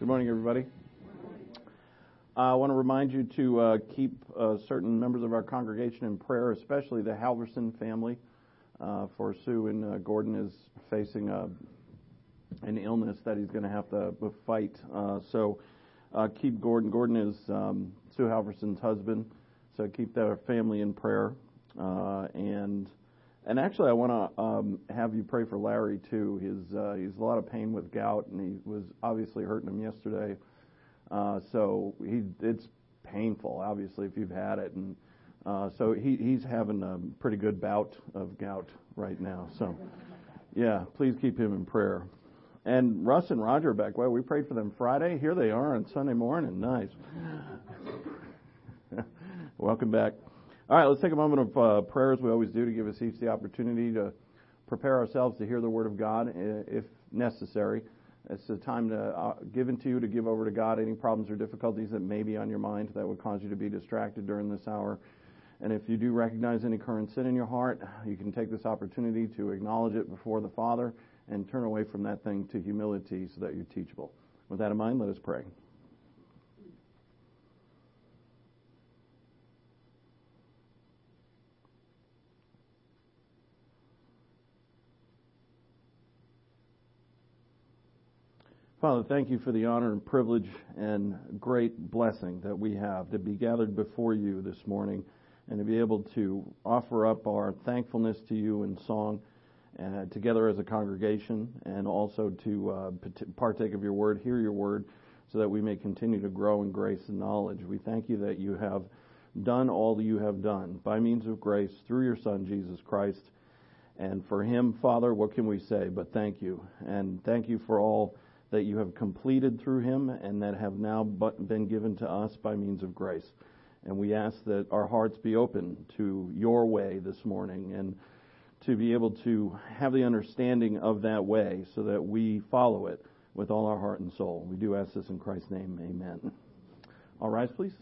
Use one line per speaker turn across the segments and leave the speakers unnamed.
Good morning, everybody. I want to remind you to keep certain members of our congregation in prayer, especially the Halverson family, for Sue and Gordon is facing an illness that he's going to have to fight. So keep Gordon. Gordon is Sue Halverson's husband, so keep their family in prayer. And actually, I want to have you pray for Larry too. He's a lot of pain with gout, and he was obviously hurting him yesterday. So it's painful, obviously, if you've had it, and so he's having a pretty good bout of gout right now. So, yeah, please keep him in prayer. And Russ and Roger are back. Well, we prayed for them Friday. Here they are on Sunday morning. Nice. Welcome back. All right, let's take a moment of prayer, as we always do, to give us each the opportunity to prepare ourselves to hear the Word of God, if necessary. It's a time to given to you to give over to God any problems or difficulties that may be on your mind that would cause you to be distracted during this hour. And if you do recognize any current sin in your heart, you can take this opportunity to acknowledge it before the Father and turn away from that thing to humility so that you're teachable. With that in mind, let us pray. Father, thank you for the honor and privilege and great blessing that we have to be gathered before you this morning and to be able to offer up our thankfulness to you in song together as a congregation, and also to partake of your word, hear your word, so that we may continue to grow in grace and knowledge. We thank you that you have done all that you have done by means of grace through your Son, Jesus Christ. And for him, Father, what can we say but thank you? And thank you for all that you have completed through him and that have now been given to us by means of grace. And we ask that our hearts be open to your way this morning and to be able to have the understanding of that way so that we follow it with all our heart and soul. We do ask this in Christ's name. Amen. All rise, please.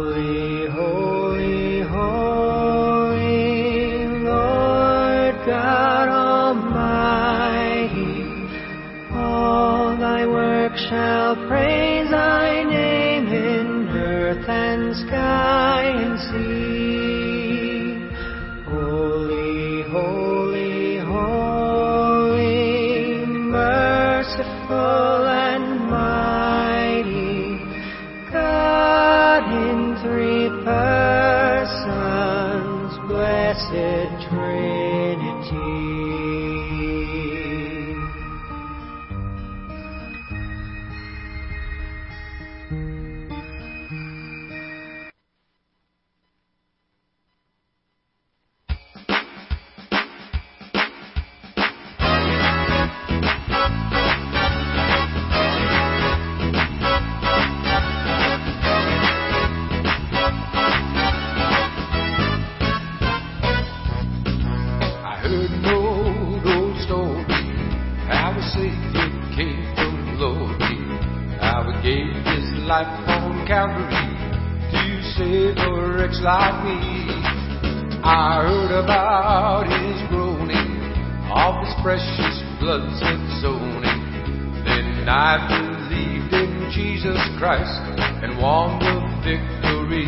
God. blessed Trinity.
Like me, I heard about his groaning, of his precious blood's exoning. Then I believed in Jesus Christ and won the victory.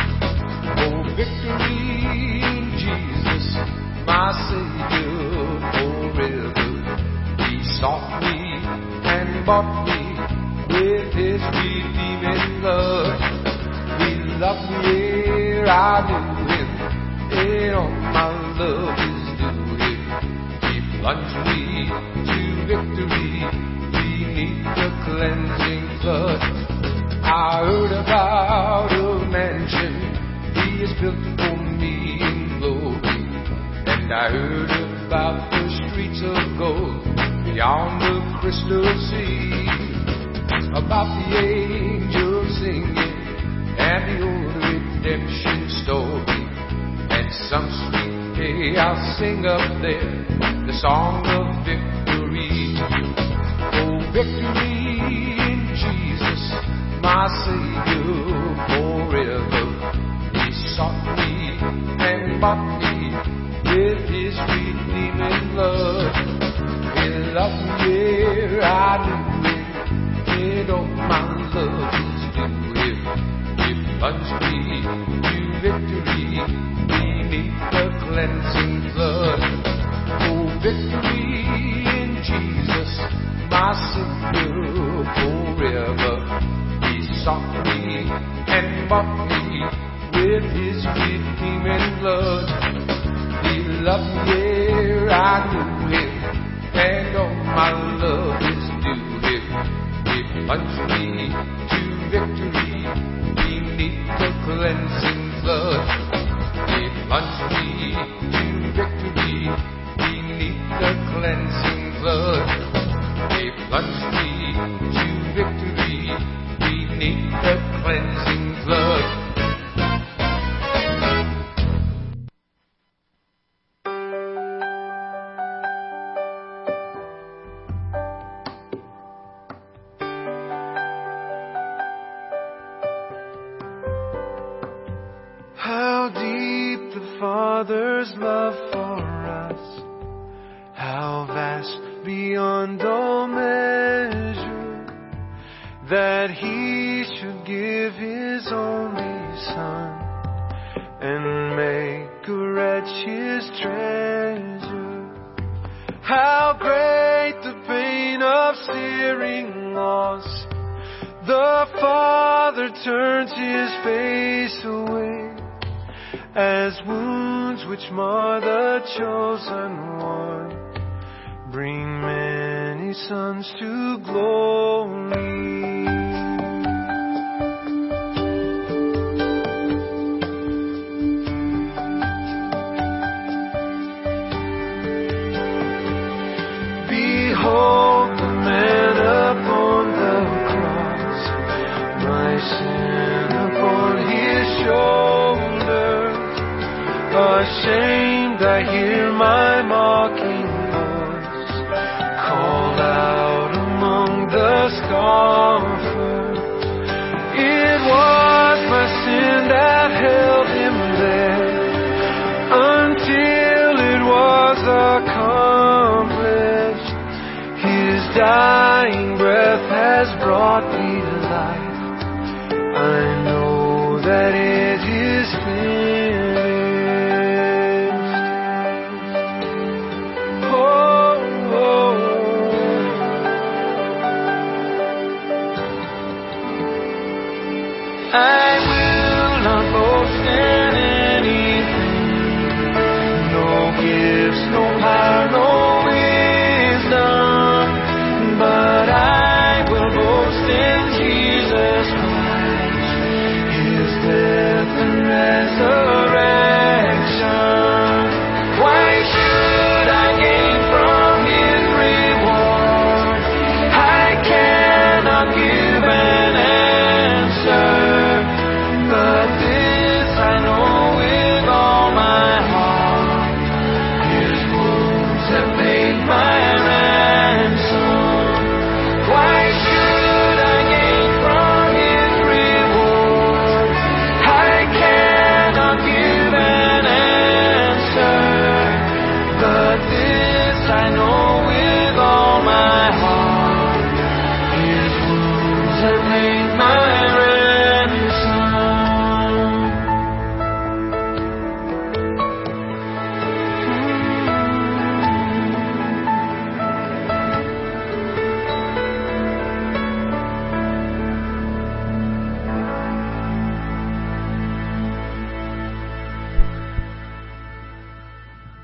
Oh, victory in Jesus, my Savior forever. He sought me and bought me with his redeeming blood. He loved me, I knew him, and all my love is due him. He plunged me to victory beneath the cleansing flood. I heard about a mansion he has built for me in glory, and I heard about the streets of gold beyond the crystal sea, about the angels singing and the old redemption story. And some sweet day I'll sing up there the song of victory. Oh, victory in Jesus, my Savior forever. He sought me and bought me with his redeeming blood. He loved me, I knew him, and all my love is due him. Plunged me to victory beneath the cleansing flood. Oh, victory in Jesus, my Savior forever. He sought me and bought me with his redeeming blood. He loved me, I knew him, and all my love is due him. He plunged me to victory beneath the cleansing flood. He plunged me to victory beneath the cleansing flood. He plunged me to victory beneath the cleansing flood.
How deep the Father's love for us, how vast beyond all measure, that He should give His only Son and make a wretch His treasure. How great the pain of searing loss, the Father turns His face away, as wounds which mar the chosen one bring many sons to glory. Behold the man upon the cross, my sin upon his shoulders. Ashamed, I hear my mocking voice call out among the scoffers. It was my sin that held him there until it was accomplished. His dying breath has brought me life. I know that it is finished. I will not boast in anything,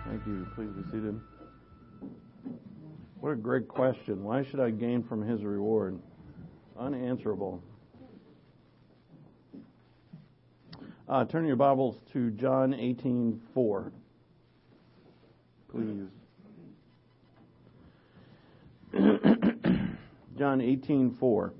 Thank you. Please be seated. What a great question. Why should I gain from his reward? Unanswerable. Turn your Bibles to John 18:4. Please. John 18:4.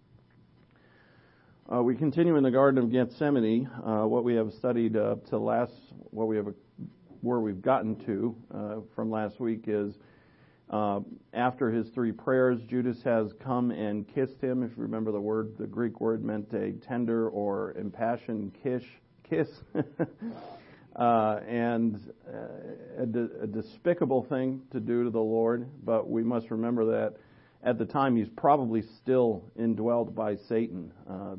We continue in the Garden of Gethsemane. What we have studied to last, where we've gotten to from last week is after his three prayers, Judas has come and kissed him. If you remember the word, the Greek word meant a tender or impassioned kiss, and a despicable thing to do to the Lord. But we must remember that at the time he's probably still indwelt by Satan.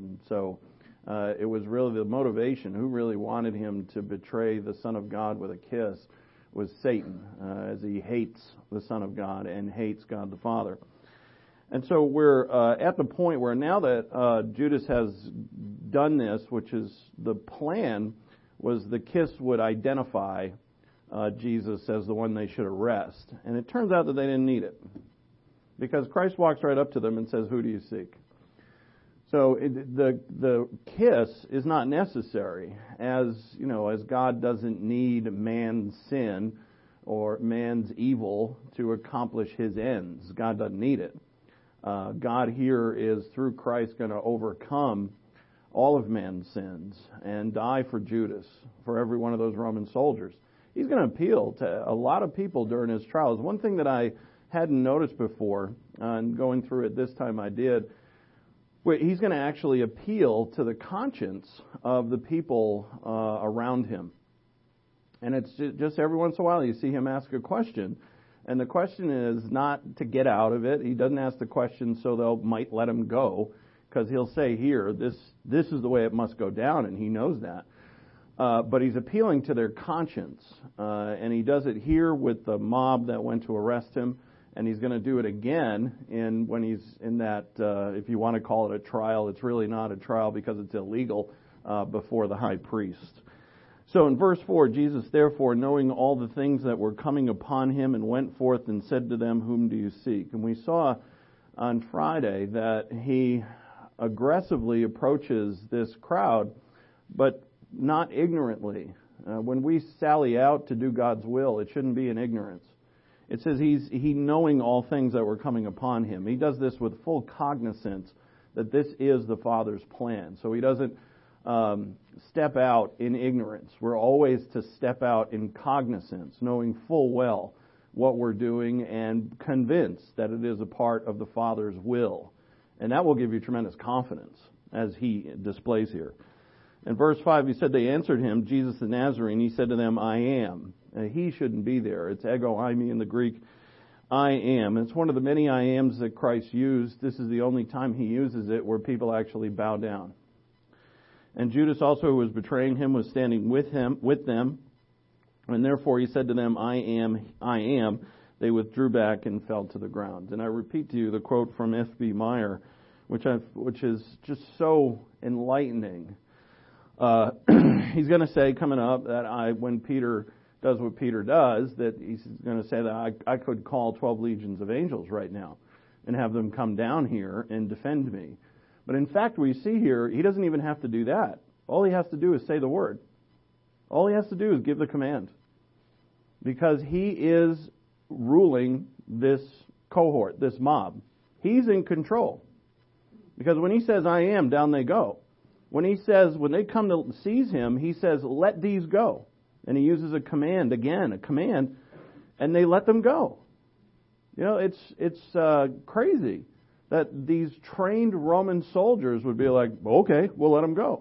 It was really the motivation. Who really wanted him to betray the Son of God with a kiss was Satan, as he hates the Son of God and hates God the Father. And so we're at the point where now that Judas has done this, which is the plan, was the kiss would identify Jesus as the one they should arrest. And it turns out that they didn't need it, because Christ walks right up to them and says, "Who do you seek?" So the kiss is not necessary, as you know, as God doesn't need man's sin or man's evil to accomplish his ends. God doesn't need it. God here is, through Christ, going to overcome all of man's sins and die for Judas, for every one of those Roman soldiers. He's going to appeal to a lot of people during his trials. One thing that I hadn't noticed before, and going through it this time I did, he's going to actually appeal to the conscience of the people around him. And it's just every once in a while you see him ask a question. And the question is not to get out of it. He doesn't ask the question so they might let him go, because he'll say here, this is the way it must go down, and he knows that. But he's appealing to their conscience. And he does it here with the mob that went to arrest him. And he's going to do it again when he's in that, if you want to call it a trial, it's really not a trial because it's illegal, before the high priest. So in verse 4, Jesus, therefore, knowing all the things that were coming upon him, and went forth and said to them, "Whom do you seek?" And we saw on Friday that he aggressively approaches this crowd, but not ignorantly. When we sally out to do God's will, it shouldn't be in ignorance. It says he knowing all things that were coming upon him. He does this with full cognizance that this is the Father's plan. So he doesn't step out in ignorance. We're always to step out in cognizance, knowing full well what we're doing and convinced that it is a part of the Father's will. And that will give you tremendous confidence, as he displays here. In verse 5, he said, they answered him, Jesus the Nazarene. He said to them, I am. He shouldn't be there. It's ego eimi in the Greek, I am. It's one of the many I ams that Christ used. This is the only time he uses it where people actually bow down. And Judas also, who was betraying him, was standing with them. And therefore he said to them, I am. They withdrew back and fell to the ground. And I repeat to you the quote from F.B. Meyer, which is just so enlightening. He's going to say coming up that when Peter does what Peter does, that he's going to say that I could call 12 legions of angels right now and have them come down here and defend me. But in fact, we see here, he doesn't even have to do that. All he has to do is say the word. All he has to do is give the command. Because he is ruling this cohort, this mob. He's in control. Because when he says, I am, down they go. When they come to seize him, he says, let these go. And he uses a command, and they let them go. You know, it's crazy that these trained Roman soldiers would be like, okay, we'll let them go.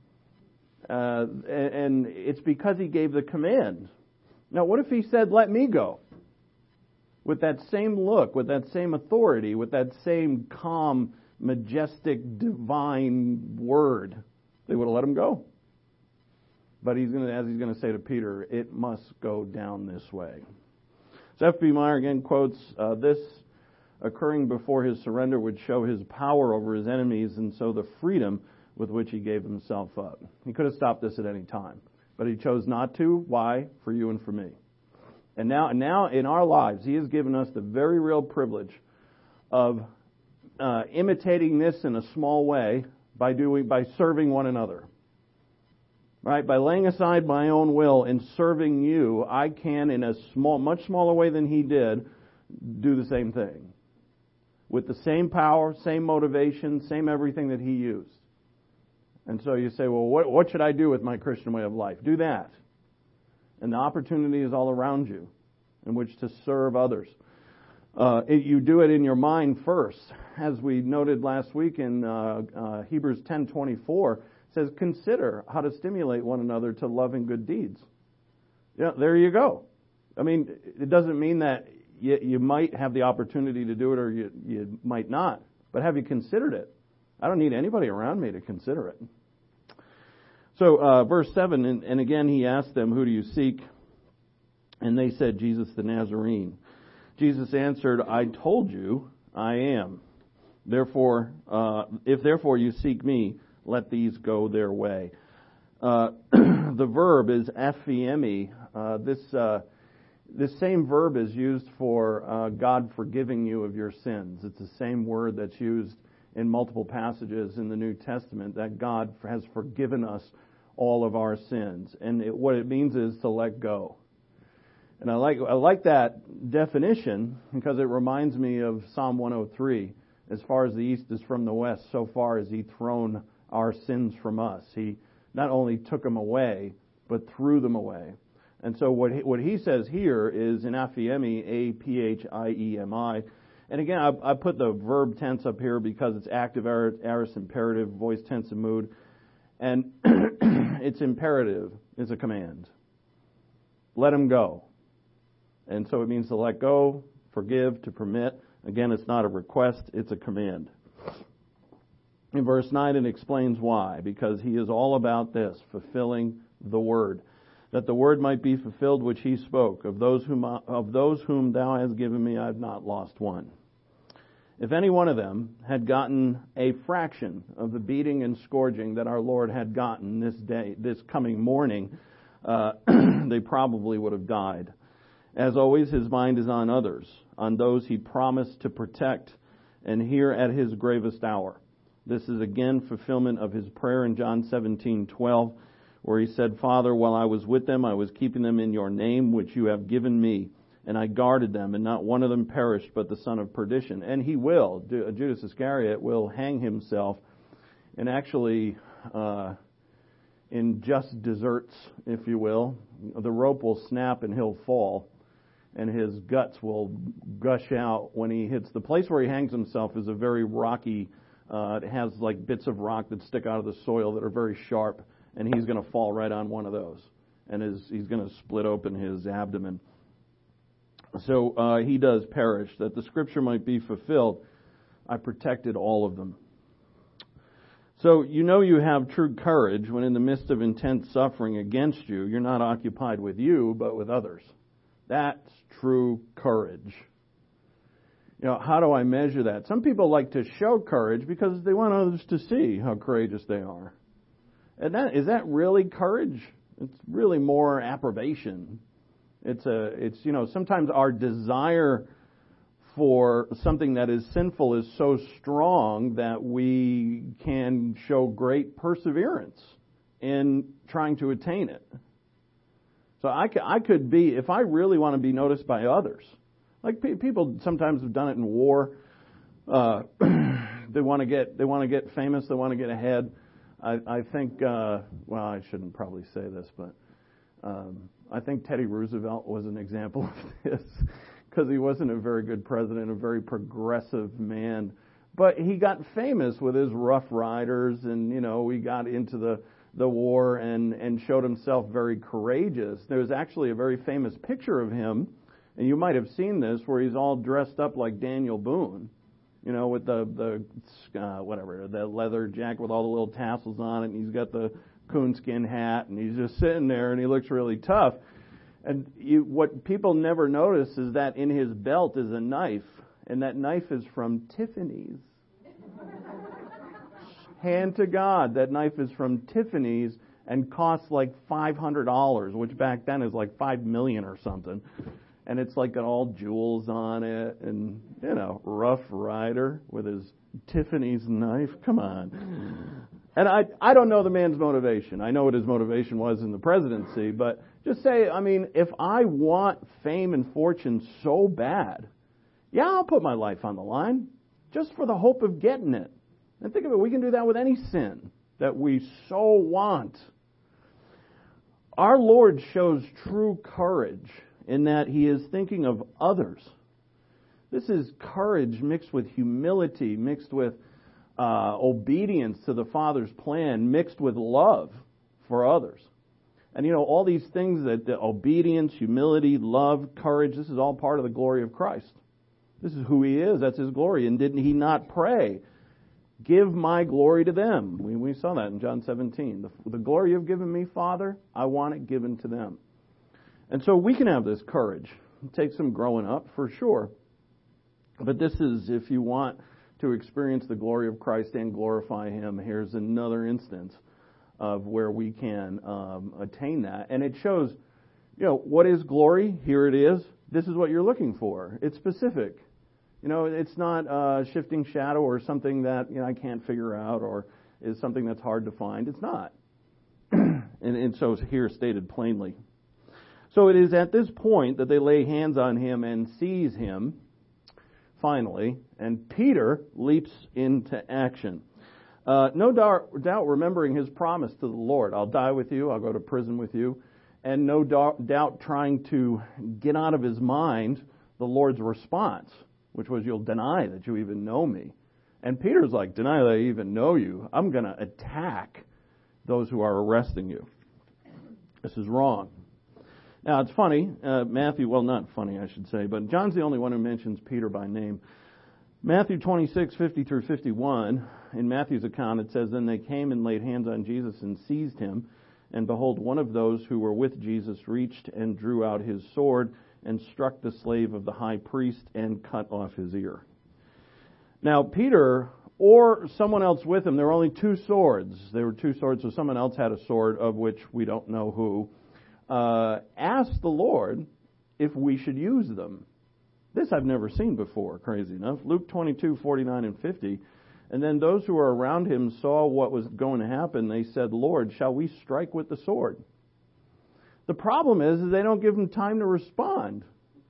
And it's because he gave the command. Now, what if he said, let me go? With that same look, with that same authority, with that same calm, majestic, divine word, they would have let him go. But he's going to say to Peter, it must go down this way. So F.B. Meyer again quotes, this occurring before his surrender would show his power over his enemies, and so the freedom with which he gave himself up. He could have stopped this at any time, but he chose not to. Why? For you and for me. And now in our lives, He has given us the very real privilege of imitating this in a small way by serving one another. Right? By laying aside my own will and serving you, I can, in a much smaller way than He did, do the same thing. With the same power, same motivation, same everything that He used. And so you say, well, what should I do with my Christian way of life? Do that. And the opportunity is all around you in which to serve others. You do it in your mind first. As we noted last week in Hebrews 10:24, it says, consider how to stimulate one another to love and good deeds. Yeah, there you go. I mean, it doesn't mean that you might have the opportunity to do it or you might not. But have you considered it? I don't need anybody around me to consider it. So verse 7, and again He asked them, who do you seek? And they said, Jesus the Nazarene. Jesus answered, I told you I am. Therefore, if therefore you seek me, let these go their way. The verb is epheme. This same verb is used for God forgiving you of your sins. It's the same word that's used in multiple passages in the New Testament, that God has forgiven us all of our sins. And what it means is to let go. And I like that definition because it reminds me of Psalm 103. As far as the east is from the west, so far has He thrown our sins from us. He not only took them away, but threw them away. And so what he says here is in aphemi, A-P-H-I-E-M-I. And again, I put the verb tense up here because it's active, aorist, imperative, voice, tense, and mood. And it's imperative. It's a command. Let him go. And so it means to let go, forgive, to permit. Again, it's not a request, it's a command. In verse 9, it explains why. Because He is all about this, fulfilling the word. That the word might be fulfilled which He spoke. Of those whom thou hast given me, I have not lost one. If any one of them had gotten a fraction of the beating and scourging that our Lord had gotten this coming morning, they probably would have died. As always, His mind is on others, on those He promised to protect, and here at His gravest hour. This is again fulfillment of His prayer in John 17:12, where He said, Father, while I was with them, I was keeping them in your name, which you have given me, and I guarded them, and not one of them perished, but the son of perdition. And he will, Judas Iscariot will hang himself, and actually, in just deserts, if you will, the rope will snap and he'll fall, and his guts will gush out when he hits. The place where he hangs himself is a very rocky, it has like bits of rock that stick out of the soil that are very sharp, and he's going to fall right on one of those, and he's going to split open his abdomen. So he does perish, that the scripture might be fulfilled. I protected all of them. So you know you have true courage when in the midst of intense suffering against you, you're not occupied with you, but with others. That's true courage. You know, how do I measure that? Some people like to show courage because they want others to see how courageous they are. And is that really courage? It's really more approbation. It's sometimes our desire for something that is sinful is so strong that we can show great perseverance in trying to attain it. So I could be, if I really want to be noticed by others, like people sometimes have done it in war. They want to get famous. They want to get ahead. I think, well, I shouldn't probably say this, but I think Teddy Roosevelt was an example of this because he wasn't a very good president, a very progressive man. But he got famous with his Rough Riders, and, he got into the war and showed himself very courageous. There's actually a very famous picture of him, and you might have seen this, where he's all dressed up like Daniel Boone, with the leather jacket with all the little tassels on it, and he's got the coonskin hat, and he's just sitting there, and he looks really tough. And what people never notice is that in his belt is a knife, and that knife is from Tiffany's. Hand to God, that knife is from Tiffany's and costs like $500, which back then is like $5 million or something. and it's like got all jewels on it, and, Rough Rider with his Tiffany's knife. Come on. And I don't know the man's motivation. I know what his motivation was in the presidency, but just say, if I want fame and fortune so bad, yeah, I'll put my life on the line just for the hope of getting it. And think of it, we can do that with any sin that we so want. Our Lord shows true courage in that He is thinking of others. This is courage mixed with humility, mixed with obedience to the Father's plan, mixed with love for others. And all these things, that the obedience, humility, love, courage, this is all part of the glory of Christ. This is who He is. That's His glory. And didn't He not pray, give my glory to them? We saw that in John 17. The glory you've given me, Father, I want it given to them. And so we can have this courage. It takes some growing up, for sure. But this is, if you want to experience the glory of Christ and glorify Him, here's another instance of where we can attain that. And it shows, what is glory? Here it is. This is what you're looking for. It's specific. It's not a shifting shadow or something that I can't figure out or is something that's hard to find. It's not. and so it's here stated plainly. So it is at this point that they lay hands on Him and seize Him, finally, and Peter leaps into action. No doubt remembering his promise to the Lord, I'll die with you, I'll go to prison with you, and no doubt trying to get out of his mind the Lord's response, which was, you'll deny that you even know me. And Peter's like, deny that I even know you. I'm going to attack those who are arresting you. This is wrong. Now, it's funny, Matthew, well, not funny, I should say, but John's the only one who mentions Peter by name. Matthew 26, 50 through 51, in Matthew's account, it says, then they came and laid hands on Jesus and seized Him. And behold, one of those who were with Jesus reached and drew out his sword and struck the slave of the high priest and cut off his ear. Now, Peter or someone else with him, there were only two swords. There were two swords, so someone else had a sword, of which we don't know who, asked the Lord if we should use them. This I've never seen before, crazy enough. Luke 22, 49 and 50. And then those who were around him saw what was going to happen. They said, Lord, shall we strike with the sword? The problem is they don't give him time to respond.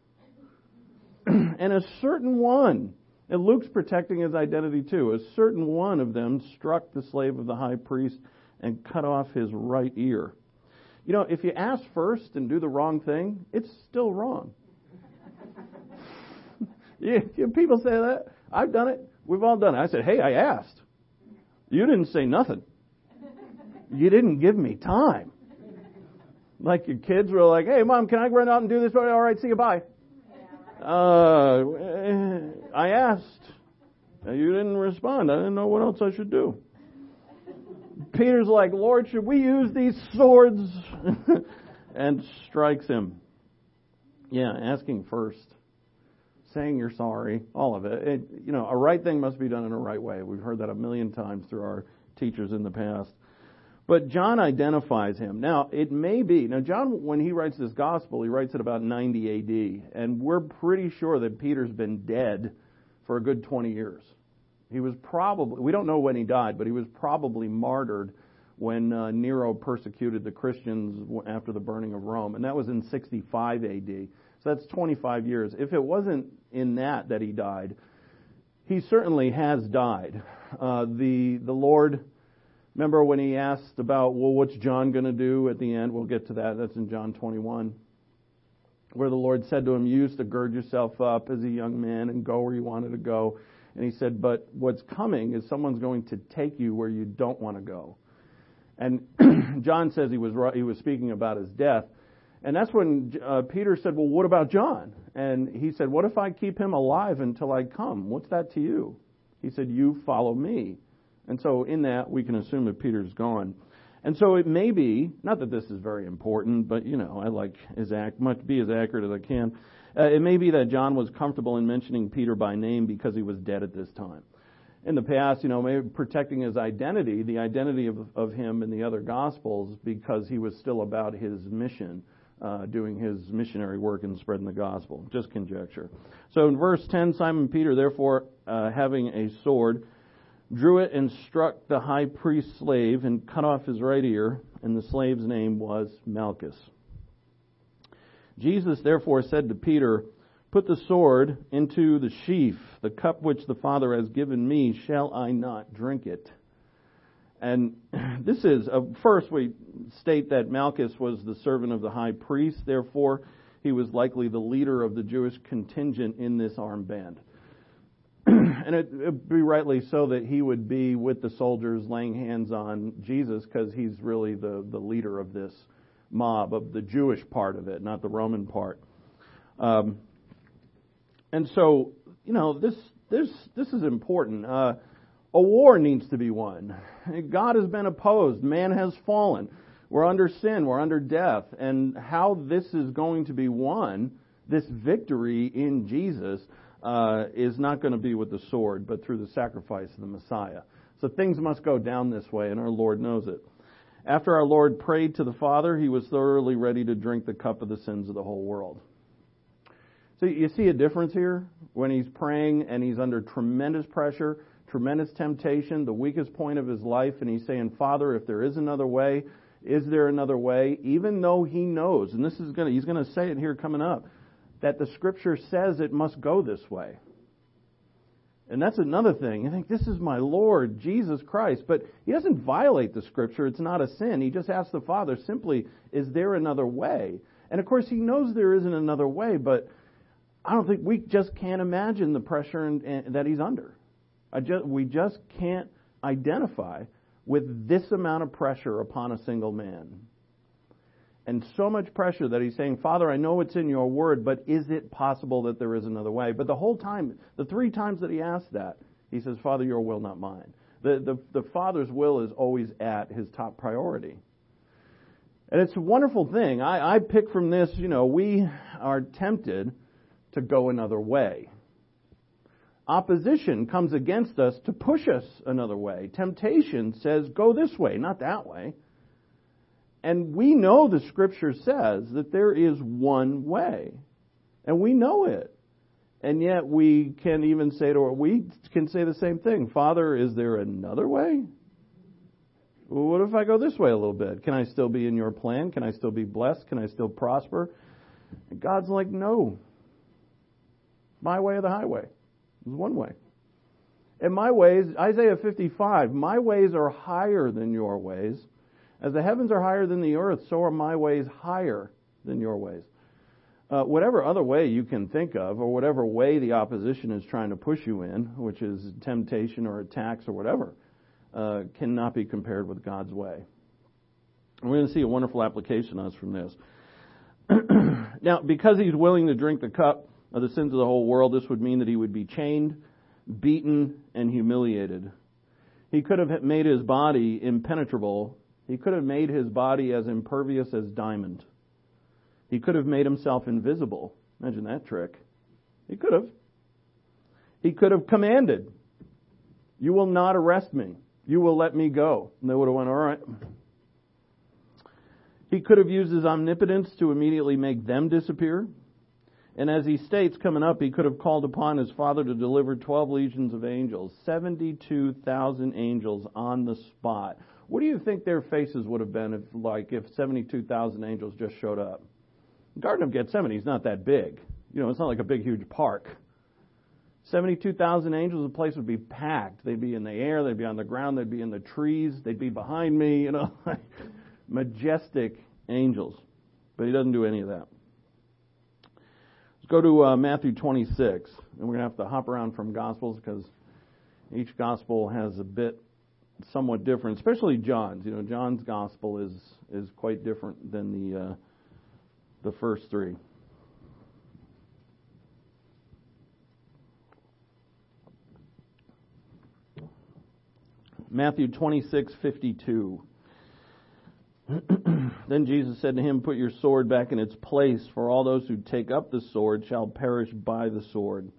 And a certain one, and Luke's protecting his identity too, a certain one of them struck the slave of the high priest and cut off his right ear. If you ask first and do the wrong thing, it's still wrong. Yeah, people say that. I've done it. We've all done it. I said, hey, I asked. You didn't say nothing. You didn't give me time. Like your kids were like, hey, Mom, can I run out and do this? All right, see you, bye. I asked. You didn't respond. I didn't know what else I should do. Peter's like, Lord, should we use these swords? And strikes him. Yeah, asking first. Saying you're sorry, all of it. A right thing must be done in a right way. We've heard that a million times through our teachers in the past. But John identifies him. Now, it may be, John, when he writes this gospel, he writes it about 90 A.D., and we're pretty sure that Peter's been dead for a good 20 years. He was probably, we don't know when he died, but he was probably martyred when Nero persecuted the Christians after the burning of Rome, and that was in 65 A.D., so that's 25 years. If it wasn't in that he died, he certainly has died. The Lord, remember when he asked about, well, what's John going to do at the end? We'll get to that. That's in John 21, where the Lord said to him, you used to gird yourself up as a young man and go where you wanted to go. And he said, but what's coming is someone's going to take you where you don't want to go. And John says he was speaking about his death. And that's when Peter said, well, what about John? And he said, what if I keep him alive until I come? What's that to you? He said, you follow me. And so in that, we can assume that Peter's gone. And so it may be, not that this is very important, but, I like be as accurate as I can. It may be that John was comfortable in mentioning Peter by name because he was dead at this time. In the past, maybe protecting his identity, the identity of him in the other Gospels, because he was still about his mission doing his missionary work and spreading the gospel. Just conjecture. So in verse 10, Simon Peter, therefore, having a sword, drew it and struck the high priest's slave and cut off his right ear, and the slave's name was Malchus. Jesus therefore said to Peter, "Put the sword into the sheath. The cup which the Father has given me, shall I not drink it?" And this is, first we state that Malchus was the servant of the high priest, therefore he was likely the leader of the Jewish contingent in this armed band. And it'd be rightly so that he would be with the soldiers laying hands on Jesus, because he's really the leader of this mob, of the Jewish part of it, not the Roman part. And so, this is important. A war needs to be won. God has been opposed. Man has fallen. We're under sin. We're under death. And how this is going to be won, this victory in Jesus, is not going to be with the sword, but through the sacrifice of the Messiah. So things must go down this way, and our Lord knows it. After our Lord prayed to the Father, he was thoroughly ready to drink the cup of the sins of the whole world. So you see a difference here when he's praying and he's under tremendous pressure, tremendous temptation, the weakest point of his life, and he's saying, "Father, if there is another way, is there another way?" Even though he knows, and he's going to say it here coming up, that the Scripture says it must go this way. And that's another thing. You think, this is my Lord, Jesus Christ. But he doesn't violate the Scripture. It's not a sin. He just asks the Father simply, is there another way? And of course, he knows there isn't another way, but I don't think we just can't imagine the pressure that he's under. We just can't identify with this amount of pressure upon a single man. And so much pressure that he's saying, "Father, I know it's in your word, but is it possible that there is another way?" But the whole time, the 3 times that he asked that, he says, "Father, your will, not mine." The Father's will is always at his top priority. And it's a wonderful thing. I pick from this, we are tempted to go another way. Opposition comes against us to push us another way. Temptation says, go this way, not that way. And we know the Scripture says that there is one way. And we know it. And yet we can even say the same thing. "Father, is there another way? Well, what if I go this way a little bit? Can I still be in your plan? Can I still be blessed? Can I still prosper?" And God's like, "No. My way or the highway. There's one way. And my ways," Isaiah 55, "my ways are higher than your ways. As the heavens are higher than the earth, so are my ways higher than your ways." Whatever other way you can think of, or whatever way the opposition is trying to push you in, which is temptation or attacks or whatever, cannot be compared with God's way. And we're going to see a wonderful application on us from this. Now, because he's willing to drink the cup of the sins of the whole world, this would mean that he would be chained, beaten, and humiliated. He could have made his body impenetrable. He could have made his body as impervious as diamond. He could have made himself invisible. Imagine that trick. He could have. He could have commanded, "You will not arrest me. You will let me go." And they would have went, "All right." He could have used his omnipotence to immediately make them disappear. And as he states coming up, he could have called upon his Father to deliver 12 legions of angels, 72,000 angels on the spot. What do you think their faces would have been if 72,000 angels just showed up? The Garden of Gethsemane is not that big. It's not like a big, huge park. 72,000 angels, the place would be packed. They'd be in the air, they'd be on the ground, they'd be in the trees, they'd be behind me, majestic angels. But he doesn't do any of that. Let's go to Matthew 26, and we're going to have to hop around from Gospels because each Gospel has a bit somewhat different, especially John's. John's Gospel is quite different than the first 3. Matthew 26:52. Then Jesus said to him, "Put your sword back in its place, for all those who take up the sword shall perish by the sword."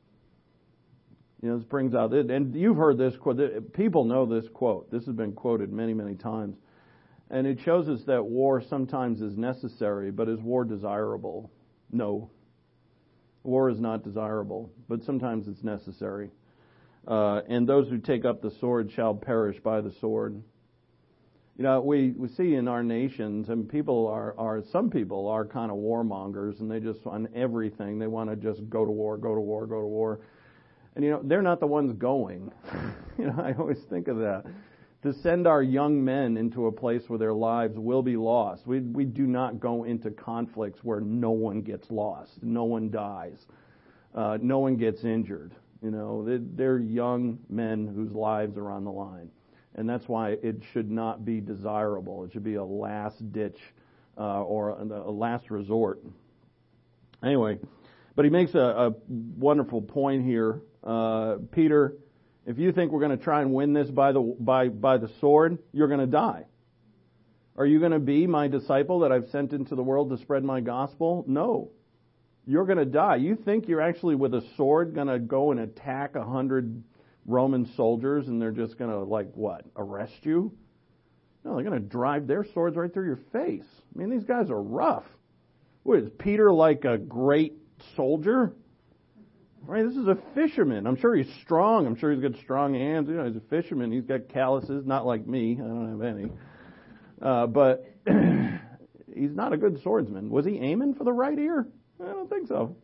This brings out, and you've heard this quote. People know this quote. This has been quoted many, many times. And it shows us that war sometimes is necessary, but is war desirable? No. War is not desirable, but sometimes it's necessary. And those who take up the sword shall perish by the sword. You know, we see in our nations, and some people are kind of warmongers, and they just, on everything, they want to just go to war, go to war, go to war. And, you know, they're not the ones going. You know, I always think of that. To send our young men into a place where their lives will be lost. We do not go into conflicts where no one gets lost, no one dies, no one gets injured. You know, they're young men whose lives are on the line. And that's why it should not be desirable. It should be a last-ditch or a last resort. Anyway, but he makes a wonderful point here. Peter, if you think we're going to try and win this by the sword, you're going to die. Are you going to be my disciple that I've sent into the world to spread my gospel? No. You're going to die. You think you're actually with a sword going to go and attack 100 Roman soldiers and they're just going to, arrest you? No, they're going to drive their swords right through your face. I mean, these guys are rough. What, is Peter like a great soldier? Right, this is a fisherman. I'm sure he's strong. I'm sure he's got strong hands. You know, he's a fisherman. He's got calluses, not like me. I don't have any. But he's not a good swordsman. Was he aiming for the right ear? I don't think so.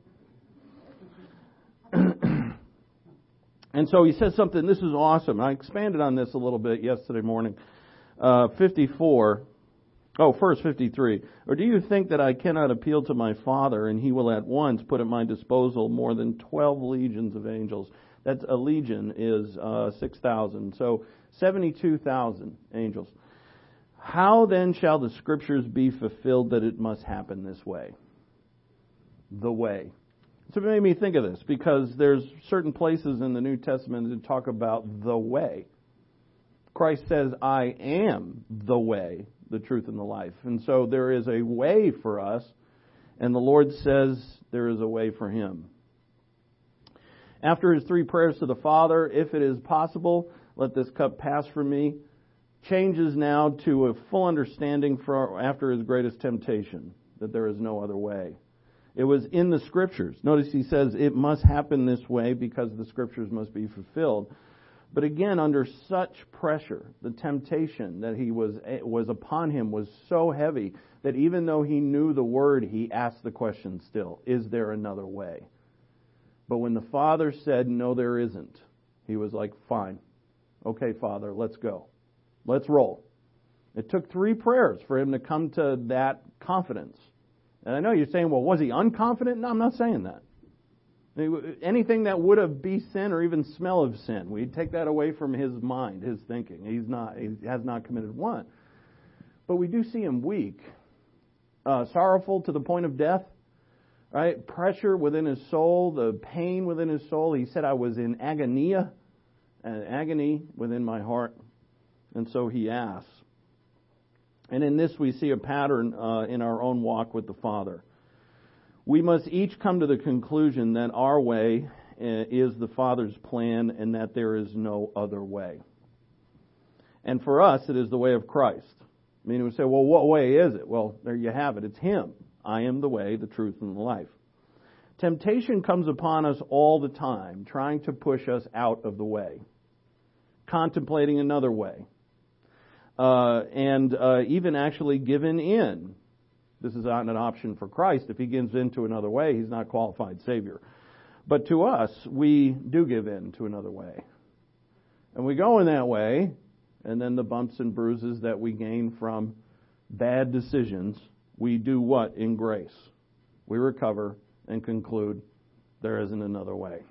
And so he says something, this is awesome. I expanded on this a little bit yesterday morning. 53. Or do you think that I cannot appeal to my Father, and he will at once put at my disposal more than 12 legions of angels? That's a legion is 6,000. So 72,000 angels. How then shall the Scriptures be fulfilled that it must happen this way? The way. So it made me think of this, because there's certain places in the New Testament that talk about the way. Christ says, I am the way, the truth, and the life. And so there is a way for us, and the Lord says there is a way for him. After his 3 prayers to the Father, if it is possible, let this cup pass from me, changes now to a full understanding after his greatest temptation, that there is no other way. It was in the Scriptures. Notice he says it must happen this way because the Scriptures must be fulfilled. But again, under such pressure, the temptation that he was upon him was so heavy that even though he knew the word, he asked the question still, is there another way? But when the Father said, no, there isn't, he was like, fine. Okay, Father, let's go. Let's roll. It took 3 prayers for him to come to that confidence. And I know you're saying, well, was he unconfident? No, I'm not saying that. Anything that would have be sin or even smell of sin, we take that away from his mind, his thinking. He has not committed one. But we do see him weak, sorrowful to the point of death, right? Pressure within his soul, the pain within his soul. He said, I was in agonia, and agony within my heart. And so he asks. And in this we see a pattern in our own walk with the Father. We must each come to the conclusion that our way is the Father's plan and that there is no other way. And for us, it is the way of Christ. I mean, we say, well, what way is it? Well, there you have it. It's Him. I am the way, the truth, and the life. Temptation comes upon us all the time, trying to push us out of the way, contemplating another way, and even actually giving in. This is not an option for Christ. If He gives in to another way, He's not qualified Savior. But to us, we do give in to another way. And we go in that way, and then the bumps and bruises that we gain from bad decisions, we do what in grace? We recover and conclude there isn't another way.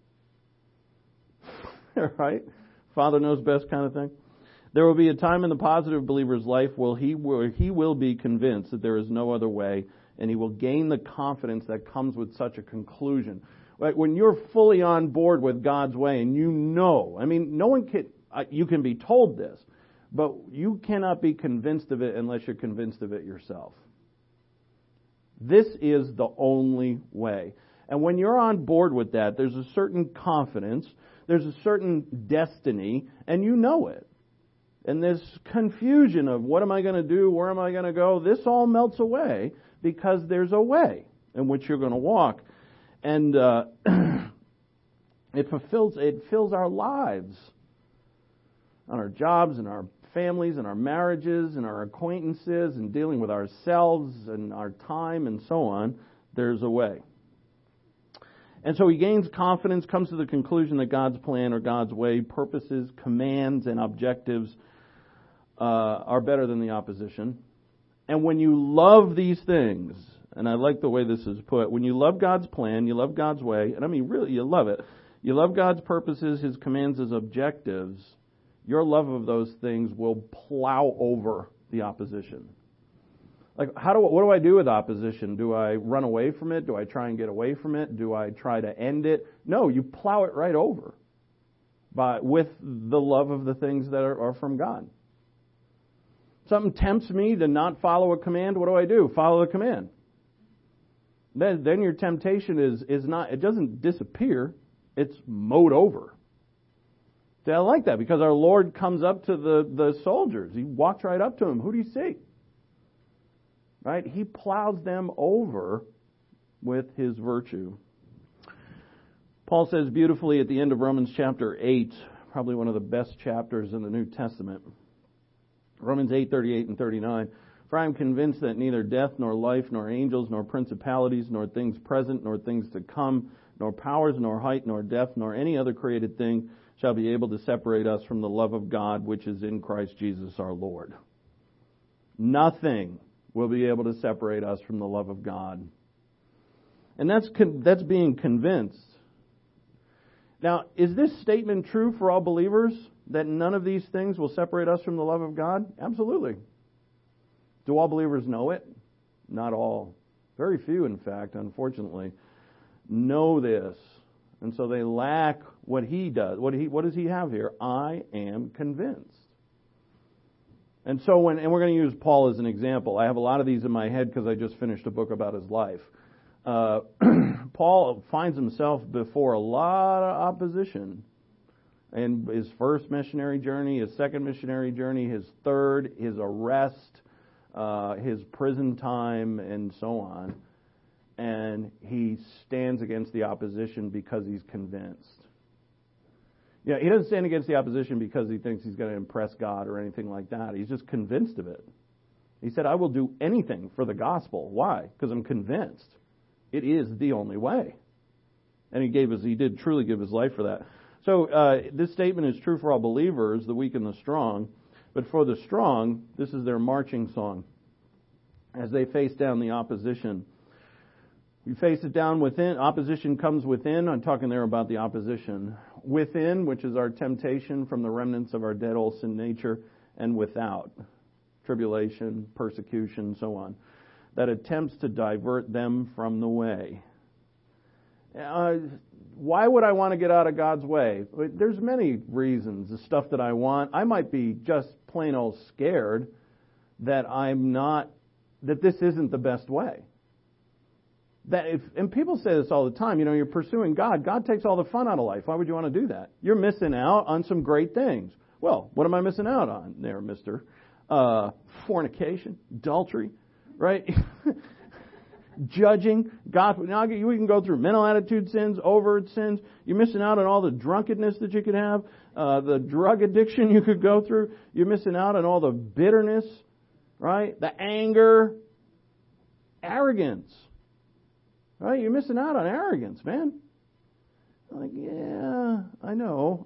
Right? Father knows best kind of thing. There will be a time in the positive believer's life where he will be convinced that there is no other way, and he will gain the confidence that comes with such a conclusion. Right? When you're fully on board with God's way, and you know, I mean, no one can, you can be told this, but you cannot be convinced of it unless you're convinced of it yourself. This is the only way. And when you're on board with that, there's a certain confidence, there's a certain destiny, and you know it. and this confusion of what am I going to do, where am I going to go, this all melts away because there's a way in which you're going to walk. And it fills our lives, on our jobs and our families and our marriages and our acquaintances and dealing with ourselves and our time and so on. There's a way. And so he gains confidence, comes to the conclusion that God's plan or God's way, purposes, commands, and objectives are better than the opposition. And when you love these things, and I like the way this is put, when you love God's plan, you love God's way, and I mean really you love it, you love God's purposes, His commands, His objectives, your love of those things will plow over the opposition. Like, what do I do with opposition? Do I run away from it? Do I try and get away from it? Do I try to end it? No, you plow it right over with the love of the things that are from God. Something tempts me to not follow a command. What do? Follow the command. Then your temptation is not, it doesn't disappear. It's mowed over. I like that because our Lord comes up to the soldiers. He walks right up to them. Who do you see? Right? He plows them over with His virtue. Paul says beautifully at the end of Romans chapter 8, probably one of the best chapters in the New Testament. Romans 8:38 and 39. For I am convinced that neither death, nor life, nor angels, nor principalities, nor things present, nor things to come, nor powers, nor height, nor depth, nor any other created thing shall be able to separate us from the love of God which is in Christ Jesus our Lord. Nothing will be able to separate us from the love of God. And that's being convinced. Now, is this statement true for all believers, that none of these things will separate us from the love of God? Absolutely. Do all believers know it? Not all. Very few, in fact, unfortunately, know this. And so they lack what he does. What does he have here? I am convinced. And so we're going to use Paul as an example. I have a lot of these in my head because I just finished a book about his life. Paul finds himself before a lot of opposition. In his first missionary journey, his second missionary journey, his third, his arrest, his prison time, and so on. And he stands against the opposition because he's convinced. Yeah, he doesn't stand against the opposition because he thinks he's going to impress God or anything like that. He's just convinced of it. He said, I will do anything for the gospel. Why? Because I'm convinced. It is the only way. And he did truly give his life for that. So this statement is true for all believers, the weak and the strong. But for the strong, this is their marching song. As they face down the opposition. We face it down within. Opposition comes within. I'm talking there about the opposition. Within, which is our temptation from the remnants of our dead old sin nature, and without. Tribulation, persecution, so on. That attempts to divert them from the way. Why would I want to get out of God's way? There's many reasons. The stuff that I want. I might be just plain old scared that this isn't the best way. And people say this all the time, you're pursuing God. God takes all the fun out of life. Why would you want to do that? You're missing out on some great things. Well, what am I missing out on there, mister? Fornication, adultery, right? Judging, gossip. Now we can go through mental attitude sins, overt sins. You're missing out on all the drunkenness that you could have, the drug addiction you could go through. You're missing out on all the bitterness, right? The anger, arrogance. Right? You're missing out on arrogance, man. I'm like, yeah, I know.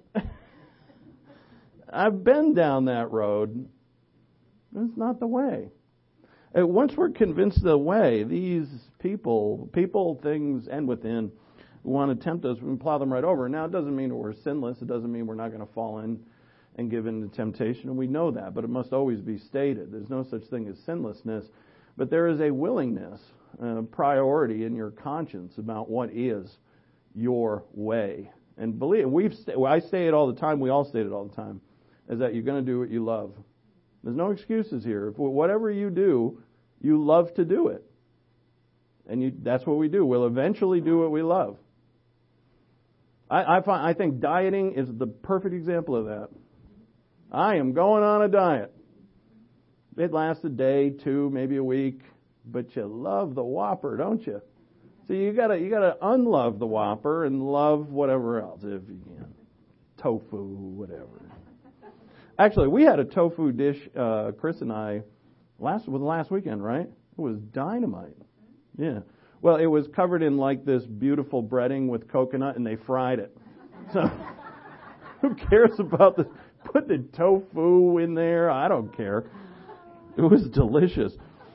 I've been down that road. That's not the way. And once we're convinced of the way, these people, things, and within, who want to tempt us, we can plow them right over. Now, it doesn't mean we're sinless. It doesn't mean we're not going to fall in and give in to temptation, and we know that, but it must always be stated. There's no such thing as sinlessness, but there is a willingness, a priority in your conscience about what is your way. And believe, I say it all the time, we all state it all the time, is that you're going to do what you love. There's no excuses here. Whatever you do, you love to do it. And that's what we do. We'll eventually do what we love. I think dieting is the perfect example of that. I am going on a diet. It lasts a day, two, maybe a week, but you love the Whopper, don't you? So you gotta unlove the Whopper and love whatever else if you can. Tofu, whatever. Actually, we had a tofu dish, Chris and I, last weekend, right? It was dynamite. Yeah. Well, it was covered in like this beautiful breading with coconut, and they fried it. So who cares about this? Put the tofu in there. I don't care. It was delicious.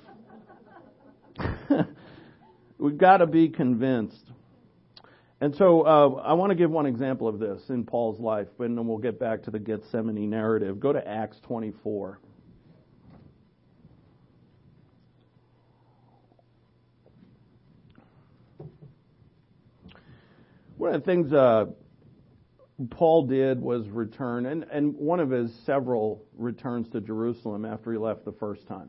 We've got to be convinced. And so I want to give one example of this in Paul's life, and then we'll get back to the Gethsemane narrative. Go to Acts 24. One of the things Paul did was return, and one of his several returns to Jerusalem after he left the first time.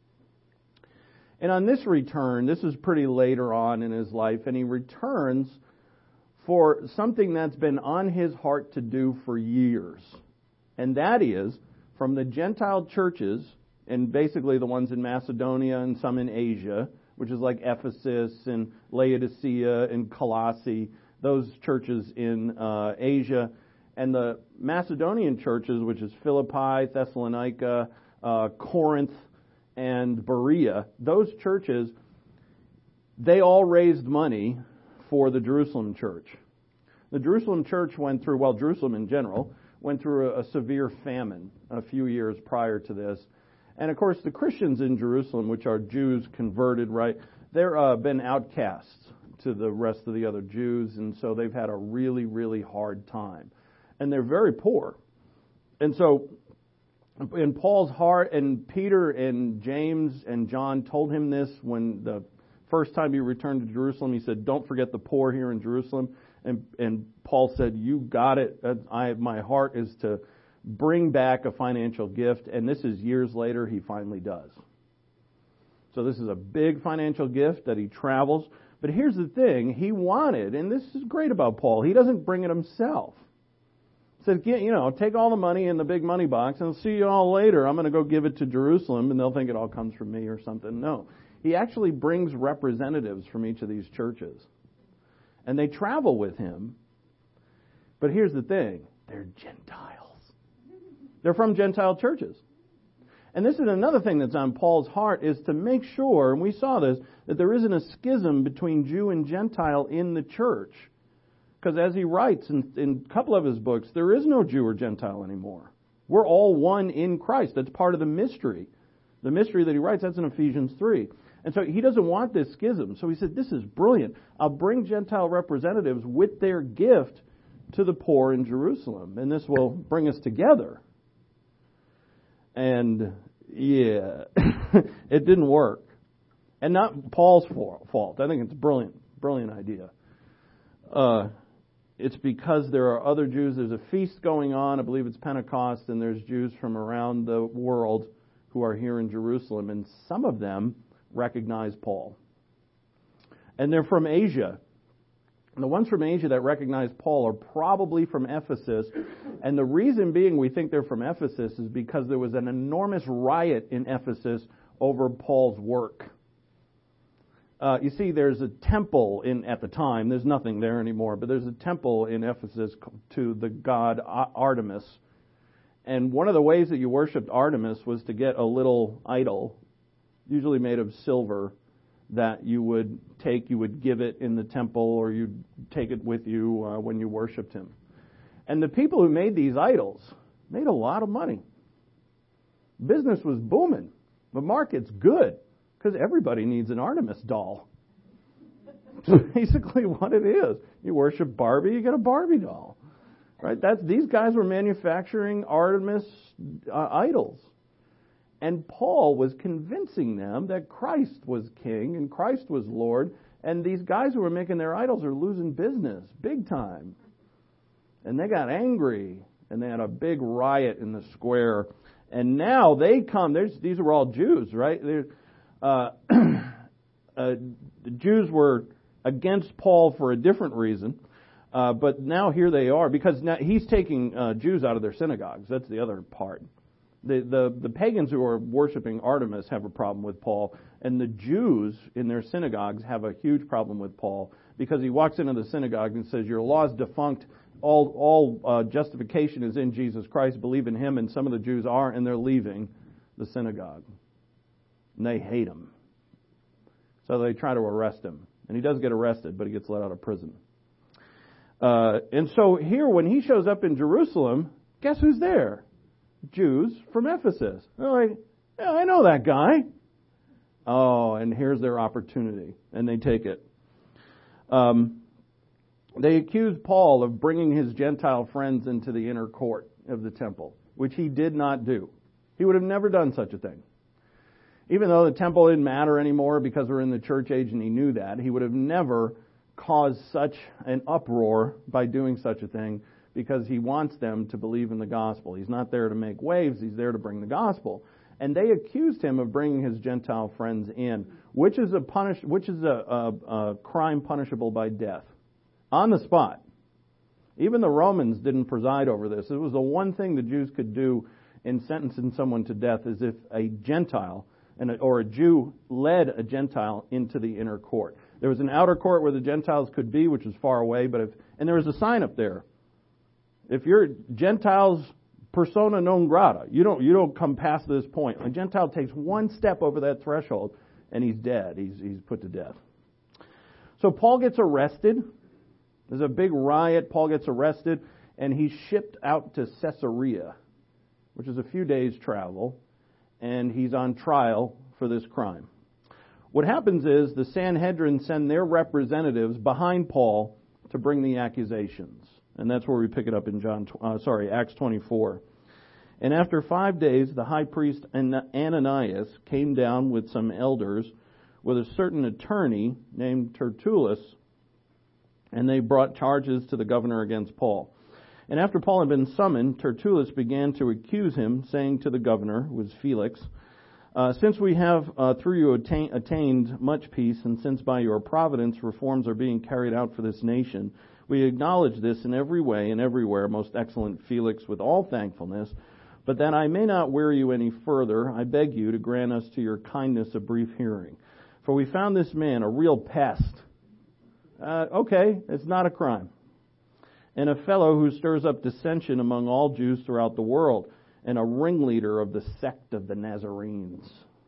And on this return, this is pretty later on in his life, and he returns for something that's been on his heart to do for years. And that is from the Gentile churches, and basically the ones in Macedonia and some in Asia, which is like Ephesus and Laodicea and Colossae, those churches in Asia, and the Macedonian churches, which is Philippi, Thessalonica, Corinth, and Berea, those churches, they all raised money for the Jerusalem church. The Jerusalem church went through, well, Jerusalem in general, went through a severe famine a few years prior to this. And of course, the Christians in Jerusalem, which are Jews converted, right, they're been outcasts to the rest of the other Jews, and so they've had a really, really hard time. And they're very poor. And so in Paul's heart, and Peter and James and John told him this when the first time he returned to Jerusalem. He said, don't forget the poor here in Jerusalem. And Paul said, you got it. My heart is to bring back a financial gift. And this is years later, he finally does. So this is a big financial gift that he travels. But here's the thing. He wanted, and this is great about Paul, he doesn't bring it himself. He said, take all the money in the big money box and I'll see you all later. I'm going to go give it to Jerusalem and they'll think it all comes from me or something. No. He actually brings representatives from each of these churches. And they travel with him. But here's the thing. They're Gentiles. They're from Gentile churches. And this is another thing that's on Paul's heart, is to make sure, and we saw this, that there isn't a schism between Jew and Gentile in the church. Because as he writes in a couple of his books, there is no Jew or Gentile anymore. We're all one in Christ. That's part of the mystery. The mystery that he writes, that's in Ephesians 3. And so he doesn't want this schism. So he said, this is brilliant. I'll bring Gentile representatives with their gift to the poor in Jerusalem. And this will bring us together. And, yeah, it didn't work. And not Paul's fault. I think it's a brilliant idea. It's because there are other Jews. There's a feast going on. I believe it's Pentecost. And there's Jews from around the world who are here in Jerusalem. And some of them recognize Paul. And they're from Asia. And the ones from Asia that recognize Paul are probably from Ephesus. And the reason being we think they're from Ephesus is because there was an enormous riot in Ephesus over Paul's work. You see, there's a temple at the time. There's nothing there anymore. But there's a temple in Ephesus to the god Artemis. And one of the ways that you worshipped Artemis was to get a little idol, usually made of silver, that you would give it in the temple, or you'd take it with you when you worshipped him. And the people who made these idols made a lot of money. Business was booming. The market's good, because everybody needs an Artemis doll. That's basically what it is. You worship Barbie, you get a Barbie doll. Right? These guys were manufacturing Artemis idols. And Paul was convincing them that Christ was king and Christ was Lord. And these guys who were making their idols are losing business big time. And they got angry. And they had a big riot in the square. And now they come. These are all Jews, right? The Jews were against Paul for a different reason. But now here they are, because now he's taking Jews out of their synagogues. That's the other part. The pagans who are worshiping Artemis have a problem with Paul, and the Jews in their synagogues have a huge problem with Paul, because he walks into the synagogue and says, your law is defunct, all justification is in Jesus Christ, believe in Him, and some of the Jews are, and they're leaving the synagogue. And they hate him. So they try to arrest him. And he does get arrested, but he gets let out of prison. And so here, when he shows up in Jerusalem, guess who's there? Jews from Ephesus. They're like, yeah, I know that guy. Oh, and here's their opportunity. And they take it. They accuse Paul of bringing his Gentile friends into the inner court of the temple, which he did not do. He would have never done such a thing. Even though the temple didn't matter anymore because we're in the church age and he knew that, he would have never caused such an uproar by doing such a thing, because he wants them to believe in the gospel. He's not there to make waves, he's there to bring the gospel. And they accused him of bringing his Gentile friends in, which is a crime punishable by death. On the spot. Even the Romans didn't preside over this. It was the one thing the Jews could do in sentencing someone to death, is if a Gentile or a Jew led a Gentile into the inner court. There was an outer court where the Gentiles could be, which was far away, and there was a sign up there. If you're Gentiles persona non grata, you don't come past this point. A Gentile takes one step over that threshold, and he's dead. He's put to death. So Paul gets arrested. There's a big riot. Paul gets arrested, and he's shipped out to Caesarea, which is a few days' travel, and he's on trial for this crime. What happens is the Sanhedrin send their representatives behind Paul to bring the accusations. And that's where we pick it up in Acts 24. And after 5 days, the high priest Ananias came down with some elders with a certain attorney named Tertullus, and they brought charges to the governor against Paul. And after Paul had been summoned, Tertullus began to accuse him, saying to the governor, who was Felix, since we have through you attained much peace, and since by your providence reforms are being carried out for this nation, we acknowledge this in every way and everywhere, most excellent Felix, with all thankfulness. But that I may not weary you any further, I beg you to grant us to your kindness a brief hearing. For we found this man a real pest. Okay, it's not a crime. And a fellow who stirs up dissension among all Jews throughout the world, and a ringleader of the sect of the Nazarenes.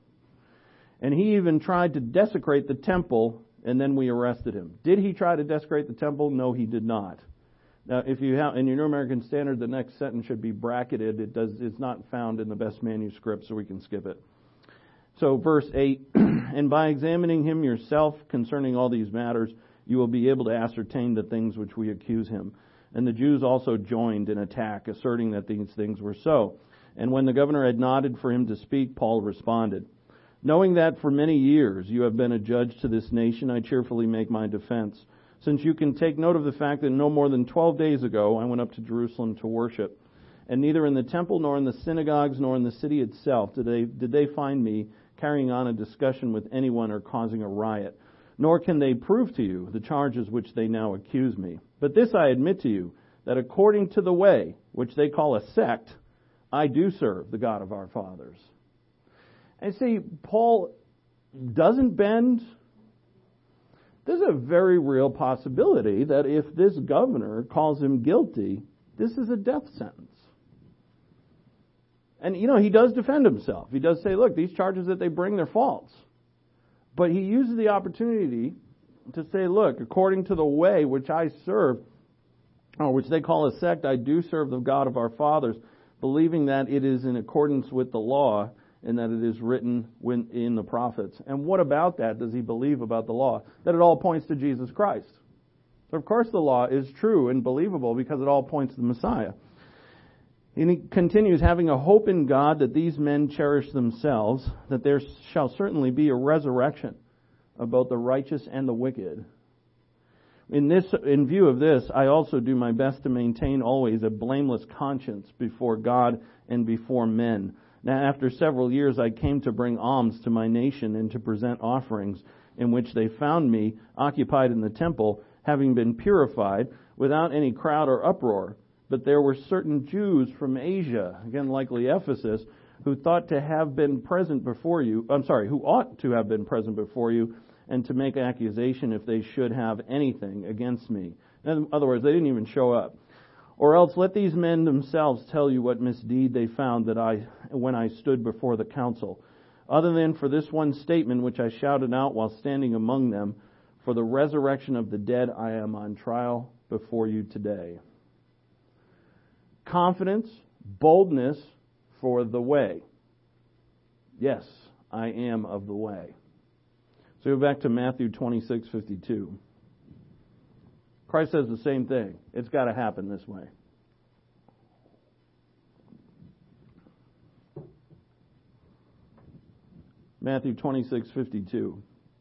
And he even tried to desecrate the temple, and then we arrested him. Did he try to desecrate the temple? No, he did not. Now, if you have, in your New American Standard, the next sentence should be bracketed. It's not found in the best manuscript, so we can skip it. So, verse 8, and by examining him yourself concerning all these matters, you will be able to ascertain the things which we accuse him. And the Jews also joined in attack, asserting that these things were so. And when the governor had nodded for him to speak, Paul responded, knowing that for many years you have been a judge to this nation, I cheerfully make my defense. Since you can take note of the fact that no more than 12 days ago I went up to Jerusalem to worship, and neither in the temple nor in the synagogues nor in the city itself did they find me carrying on a discussion with anyone or causing a riot. Nor can they prove to you the charges which they now accuse me. But this I admit to you, that according to the way, which they call a sect, I do serve the God of our fathers. And see, Paul doesn't bend. There's a very real possibility that if this governor calls him guilty, this is a death sentence. And, he does defend himself. He does say, look, these charges that they bring, they're false. But he uses the opportunity to say, look, according to the way which I serve, or which they call a sect, I do serve the God of our fathers, believing that it is in accordance with the law and that it is written in the prophets. And what about that does he believe about the law? That it all points to Jesus Christ. So of course the law is true and believable because it all points to the Messiah. And he continues, having a hope in God that these men cherish themselves, that there shall certainly be a resurrection of both the righteous and the wicked. In view of this, I also do my best to maintain always a blameless conscience before God and before men. Now, after several years, I came to bring alms to my nation and to present offerings, in which they found me occupied in the temple, having been purified, without any crowd or uproar. But there were certain Jews from Asia, again likely Ephesus, who ought to have been present before you, and to make accusation if they should have anything against me. In other words, they didn't even show up. Or else let these men themselves tell you what misdeed they found when I stood before the council. Other than for this one statement which I shouted out while standing among them, for the resurrection of the dead I am on trial before you today. Confidence, boldness for the way. Yes, I am of the way. So go back to Matthew 26:52. Christ says the same thing. It's got to happen this way. Matthew 26:52.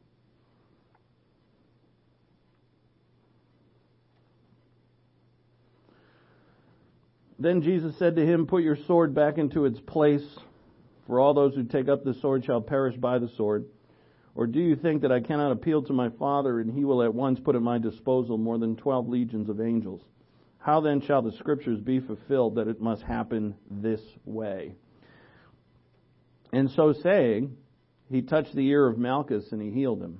Then Jesus said to him, "Put your sword back into its place, for all those who take up the sword shall perish by the sword. Or do you think that I cannot appeal to my Father, and he will at once put at my disposal more than 12 legions of angels? How then shall the Scriptures be fulfilled that it must happen this way?" And so saying, he touched the ear of Malchus and he healed him.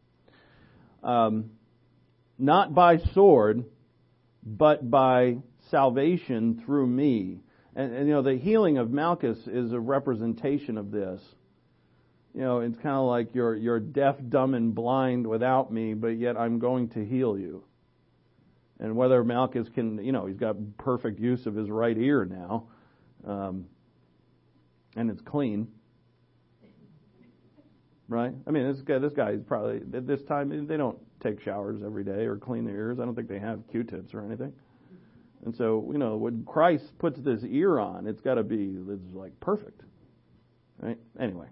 Not by sword, but by salvation through me. And the healing of Malchus is a representation of this. It's kind of like you're deaf, dumb, and blind without me, but yet I'm going to heal you. And whether Malchus can, he's got perfect use of his right ear now, and it's clean, right? I mean, this guy is probably, at this time, they don't take showers every day or clean their ears. I don't think they have Q-tips or anything. And so, when Christ puts this ear on, it's like perfect, right? Anyway.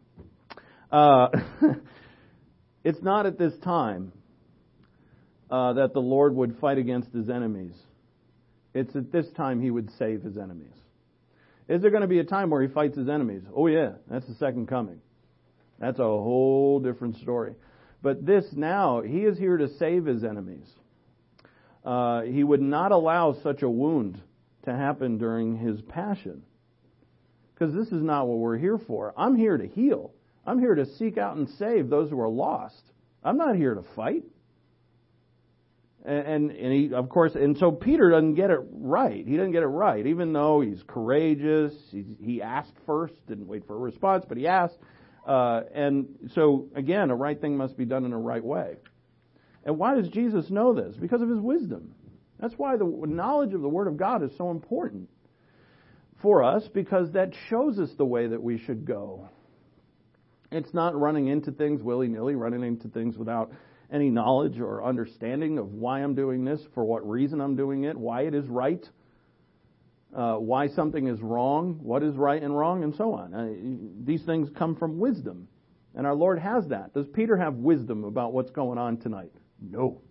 It's not at this time that the Lord would fight against his enemies. It's at this time he would save his enemies. Is there going to be a time where he fights his enemies? Oh yeah, that's the second coming. That's a whole different story. But this now, he is here to save his enemies. He would not allow such a wound to happen during his passion. Because this is not what we're here for. I'm here to heal. I'm here to seek out and save those who are lost. I'm not here to fight. And he, of course, and so Peter doesn't get it right. He doesn't get it right, even though he's courageous. He asked first, didn't wait for a response, but he asked. And so, again, a right thing must be done in a right way. And why does Jesus know this? Because of his wisdom. That's why the knowledge of the Word of God is so important for us, because that shows us the way that we should go. It's not running into things willy-nilly, running into things without any knowledge or understanding of why I'm doing this, for what reason I'm doing it, why it is right, why something is wrong, what is right and wrong, and so on. These things come from wisdom, and our Lord has that. Does Peter have wisdom about what's going on tonight? No.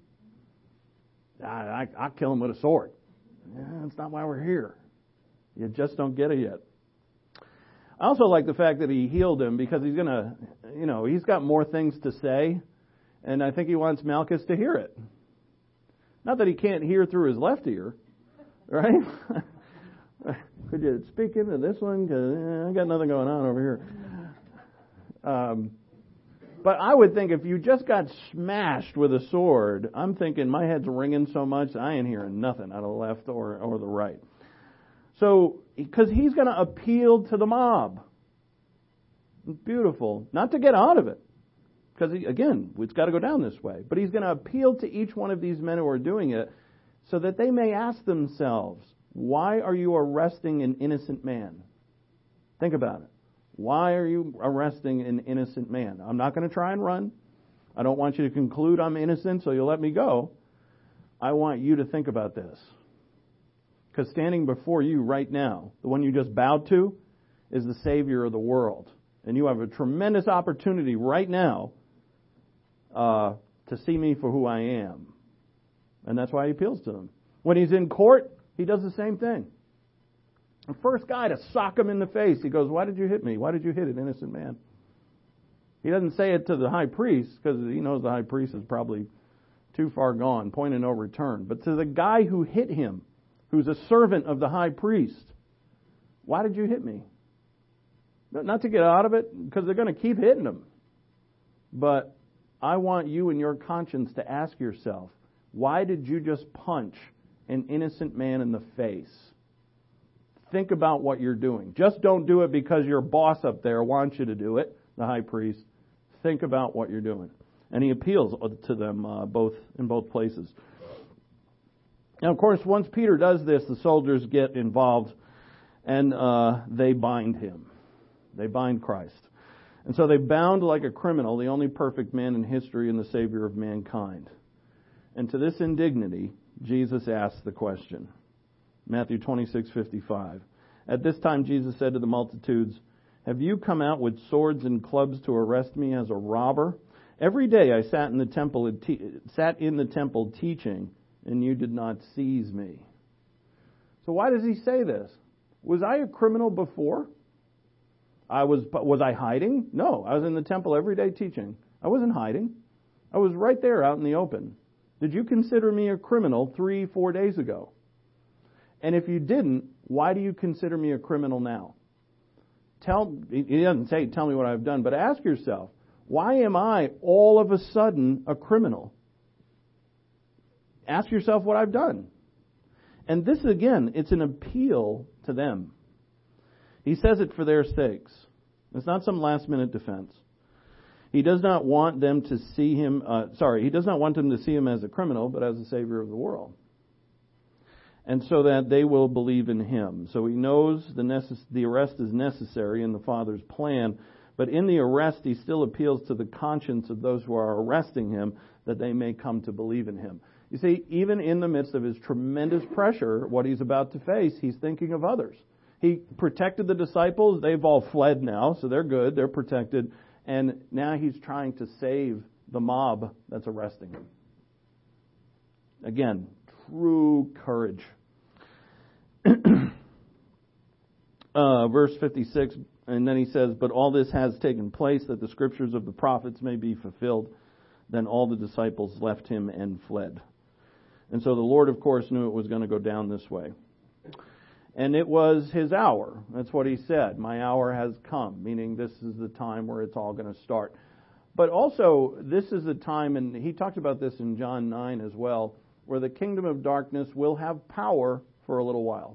I'll kill him with a sword. That's not why we're here. You just don't get it yet. I also like the fact that he healed him, because he's he's got more things to say, and I think he wants Malchus to hear it. Not that he can't hear through his left ear, right? Could you speak into this one? Because I got nothing going on over here. But I would think if you just got smashed with a sword, I'm thinking my head's ringing so much I ain't hearing nothing out of the left or the right. So, because he's going to appeal to the mob. It's beautiful. Not to get out of it. Because, again, it's got to go down this way. But he's going to appeal to each one of these men who are doing it so that they may ask themselves, why are you arresting an innocent man? Think about it. Why are you arresting an innocent man? I'm not going to try and run. I don't want you to conclude I'm innocent so you'll let me go. I want you to think about this. Because standing before you right now, the one you just bowed to, is the Savior of the world. And you have a tremendous opportunity right now to see me for who I am. And that's why he appeals to them. When he's in court, he does the same thing. The first guy to sock him in the face, he goes, "Why did you hit me? Why did you hit an innocent man?" He doesn't say it to the high priest, because he knows the high priest is probably too far gone, point of no return. But to the guy who hit him, who's a servant of the high priest, why did you hit me? Not to get out of it, because they're going to keep hitting him. But I want you in your conscience to ask yourself, why did you just punch an innocent man in the face? Think about what you're doing. Just don't do it because your boss up there wants you to do it, the high priest. Think about what you're doing. And he appeals to them in both places. Now, of course, once Peter does this, the soldiers get involved and they bind him. They bind Christ. And so they bound like a criminal, the only perfect man in history and the Savior of mankind. And to this indignity, Jesus asks the question. Matthew 26:55. At this time Jesus said to the multitudes, "Have you come out with swords and clubs to arrest me as a robber? Every day I sat in the temple teaching, and you did not seize me." So why does he say this? Was I a criminal before? Was I hiding? No, I was in the temple every day teaching. I wasn't hiding. I was right there out in the open. Did you consider me a criminal 3-4 days ago? And if you didn't, why do you consider me a criminal now? He doesn't say, tell me what I've done, but ask yourself, why am I all of a sudden a criminal? Ask yourself what I've done. And this, again, it's an appeal to them. He says it for their sakes. It's not some last-minute defense. He does not want them to see him, he does not want them to see him as a criminal, but as the Savior of the world. And so that they will believe in him. So he knows the arrest is necessary in the Father's plan, but in the arrest he still appeals to the conscience of those who are arresting him that they may come to believe in him. You see, even in the midst of his tremendous pressure, what he's about to face, he's thinking of others. He protected the disciples. They've all fled now, so they're good. They're protected. And now he's trying to save the mob that's arresting him. Again, true courage. Verse 56, and then he says, "But all this has taken place that the scriptures of the prophets may be fulfilled. Then all the disciples left him and fled." And so the Lord, of course, knew it was going to go down this way. And it was his hour. That's what he said. My hour has come, meaning this is the time where it's all going to start. But also, this is the time, and he talked about this in John 9 as well, where the kingdom of darkness will have power for a little while.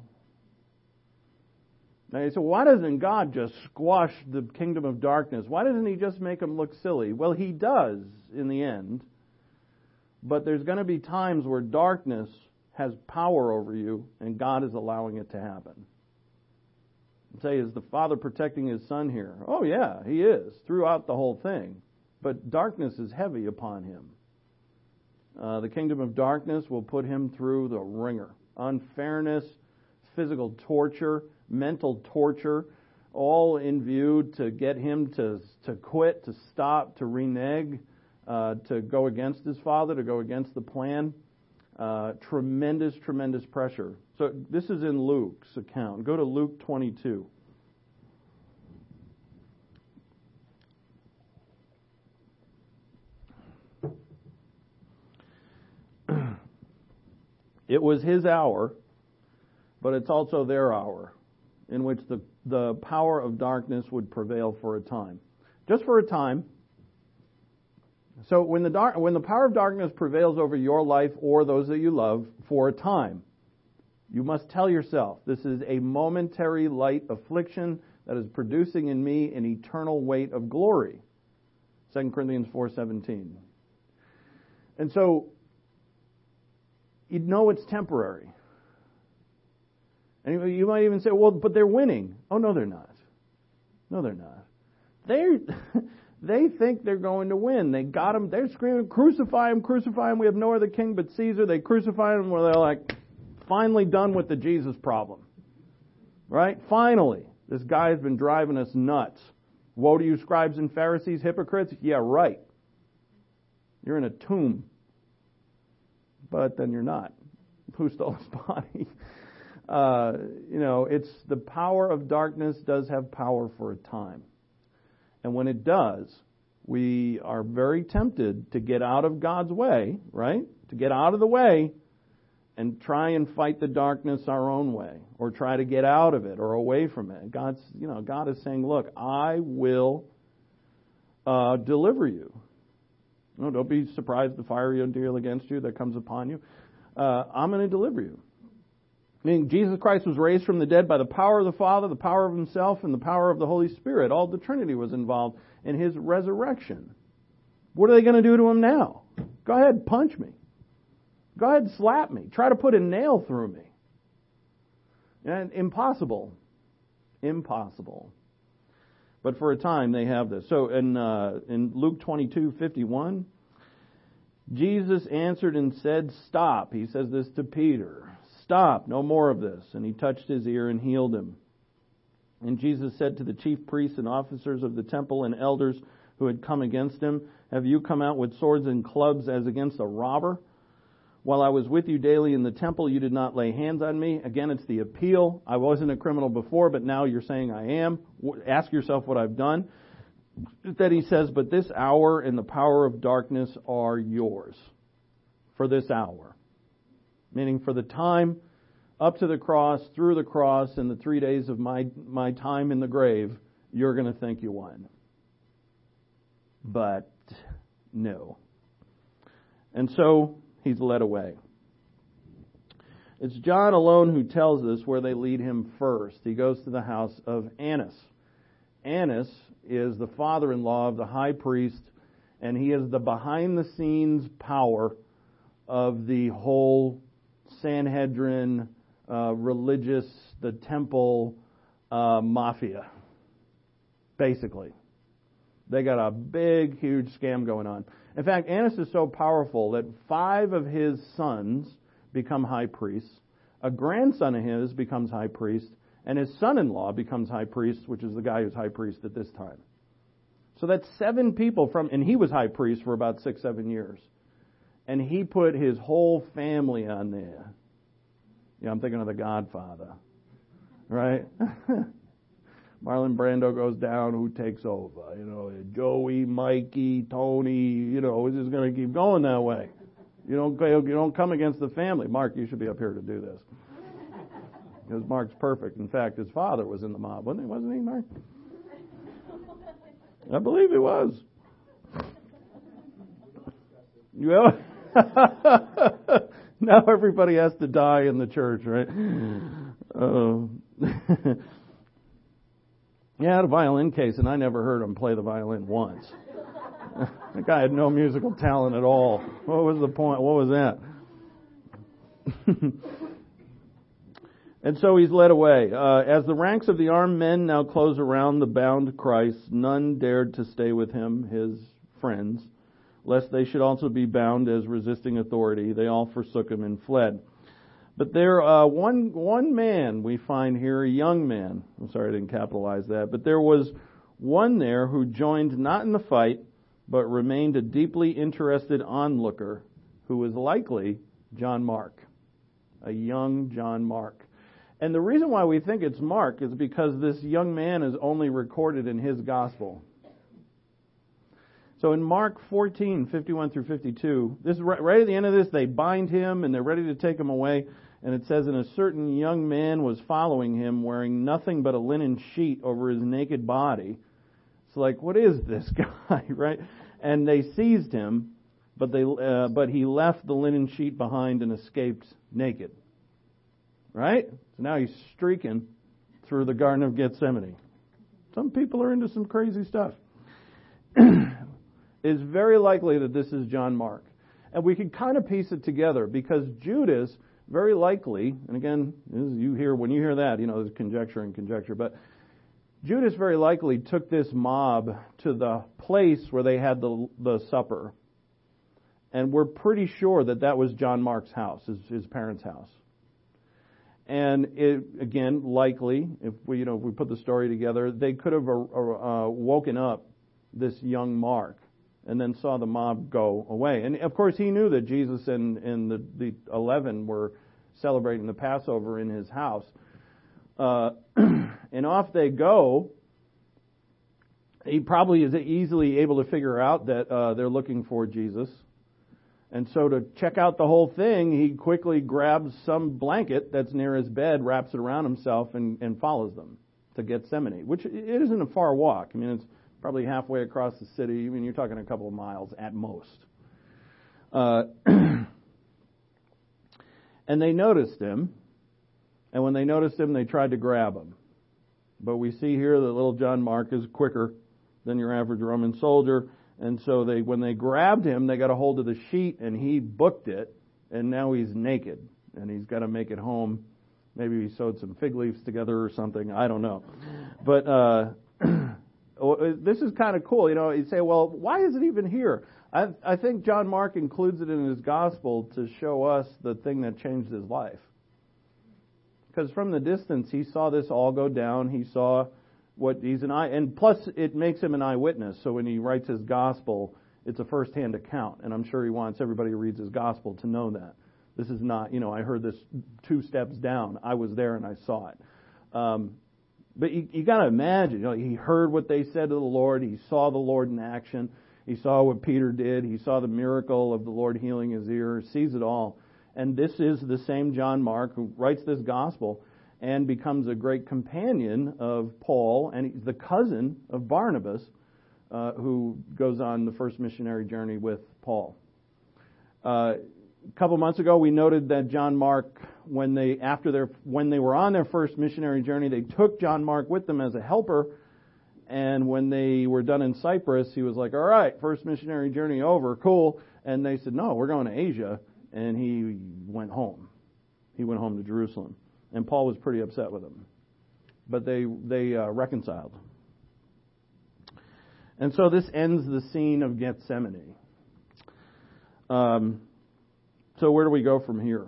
Now you say, why doesn't God just squash the kingdom of darkness? Why doesn't he just make them look silly? Well, he does in the end. But there's going to be times where darkness has power over you, and God is allowing it to happen. Say, is the Father protecting his Son here? Oh yeah, he is, throughout the whole thing. But darkness is heavy upon him. The kingdom of darkness will put him through the ringer. Unfairness, physical torture, mental torture, all in view to get him to quit, to stop, to renege, to go against his Father, to go against the plan. Tremendous, tremendous pressure. So this is in Luke's account. Go to Luke 22. It was his hour, but it's also their hour, in which the power of darkness would prevail for a time. Just for a time. So when the power of darkness prevails over your life or those that you love for a time, you must tell yourself, this is a momentary light affliction that is producing in me an eternal weight of glory. 2 Corinthians 4:17. And so, you know it's temporary. And you might even say, well, but they're winning. Oh, no, they're not. No, they're not. They think they're going to win. They got him. They're screaming, crucify him, crucify him. We have no other king but Caesar. They crucify him where they're like, finally done with the Jesus problem. Right? Finally. This guy has been driving us nuts. Woe to you, scribes and Pharisees, hypocrites. Yeah, right. You're in a tomb. But then you're not. Who stole his body? It's the power of darkness does have power for a time. And when it does, we are very tempted to get out of God's way, right? To get out of the way and try and fight the darkness our own way, or try to get out of it or away from it. God is saying, look, I will deliver you. No, don't be surprised the fiery ordeal against you that comes upon you. I'm going to deliver you. I mean, Jesus Christ was raised from the dead by the power of the Father, the power of Himself, and the power of the Holy Spirit. All the Trinity was involved in His resurrection. What are they going to do to Him now? Go ahead, punch me. Go ahead, slap me. Try to put a nail through me. And impossible. Impossible. But for a time they have this. So in Luke 22:51, Jesus answered and said, "Stop." He says this to Peter. "Stop, no more of this." And He touched his ear and healed him. And Jesus said to the chief priests and officers of the temple and elders who had come against Him, "Have you come out with swords and clubs as against a robber? While I was with you daily in the temple, you did not lay hands on me." Again, it's the appeal. I wasn't a criminal before, but now you're saying I am. Ask yourself what I've done. That He says, "But this hour and the power of darkness are yours." For this hour. Meaning for the time up to the cross, through the cross, and the 3 days of my time in the grave, you're going to think you won. But no. And so He's led away. It's John alone who tells us where they lead Him first. He goes to the house of Annas. Annas is the father-in-law of the high priest, and he is the behind-the-scenes power of the whole Sanhedrin, religious, the temple mafia. Basically. They got a big, huge scam going on. In fact, Annas is so powerful that 5 of his sons become high priests, a grandson of his becomes high priest, and his son-in-law becomes high priest, which is the guy who's high priest at this time. So that's 7 people and he was high priest for about 6-7 years. And he put his whole family on there. Yeah, I'm thinking of The Godfather, right? Marlon Brando goes down, who takes over? Joey, Mikey, Tony, we're just going to keep going that way. You don't come against the family. Mark, you should be up here to do this. Because Mark's perfect. In fact, his father was in the mob, wasn't he, Mark? I believe he was. Now everybody has to die in the church, right? He had a violin case, and I never heard him play the violin once. The guy had no musical talent at all. What was the point? What was that? And so he's led away. As the ranks of the armed men now close around the bound Christ, none dared to stay with him, his friends, lest they should also be bound as resisting authority. They all forsook him and fled. But there, one man we find here, a young man. I'm sorry I didn't capitalize that. But there was one there who joined not in the fight, but remained a deeply interested onlooker, who was likely John Mark, a young John Mark. And the reason why we think it's Mark is because this young man is only recorded in his gospel. So in Mark 14:51 through 52, this is right at the end of this, they bind him and they're ready to take him away. And it says, "And a certain young man was following him, wearing nothing but a linen sheet over his naked body." It's like, what is this guy, right? And they seized him, but he left the linen sheet behind and escaped naked. Right? So now he's streaking through the Garden of Gethsemane. Some people are into some crazy stuff. It's very likely that this is John Mark. And we can kind of piece it together because Judas very likely, and again, when you hear that, there's conjecture, but Judas very likely took this mob to the place where they had the supper. And we're pretty sure that was John Mark's house, his parents' house. And it, again, likely, if we put the story together, they could have woken up this young Mark and then saw the mob go away. And of course, he knew that Jesus and the 11 were celebrating the Passover in his house. And off they go. he probably is easily able to figure out that they're looking for Jesus. And so to check out the whole thing, he quickly grabs some blanket that's near his bed, wraps it around himself, and follows them to Gethsemane, which it isn't a far walk. I mean, it's probably halfway across the city. I mean, you're talking a couple of miles at most. And they noticed him. And when they noticed him, they tried to grab him. But we see here that little John Mark is quicker than your average Roman soldier. And so when they grabbed him, they got a hold of the sheet, and he booked it. And now he's naked. And he's got to make it home. Maybe he sewed some fig leaves together or something. I don't know. But this is kind of cool. You know, you say, well, why is it even here? I think John Mark includes it in his gospel to show us the thing that changed his life. Because from the distance, he saw this all go down. He saw what he's and plus it makes him an eyewitness. So when he writes his gospel, it's a first-hand account. And I'm sure he wants everybody who reads his gospel to know that. This is not, I heard this 2 steps down. I was there and I saw it. But you got to imagine, he heard what they said to the Lord. He saw the Lord in action. He saw what Peter did. He saw the miracle of the Lord healing his ear, sees it all. And this is the same John Mark who writes this gospel and becomes a great companion of Paul, and he's the cousin of Barnabas, who goes on the first missionary journey with Paul. A couple months ago, we noted that John Mark, when they were on their first missionary journey, they took John Mark with them as a helper. And when they were done in Cyprus, he was like, all right, first missionary journey over, cool. And they said, no, we're going to Asia. And he went home. He went home to Jerusalem. And Paul was pretty upset with him. But they reconciled. And so this ends the scene of Gethsemane. So where do we go from here?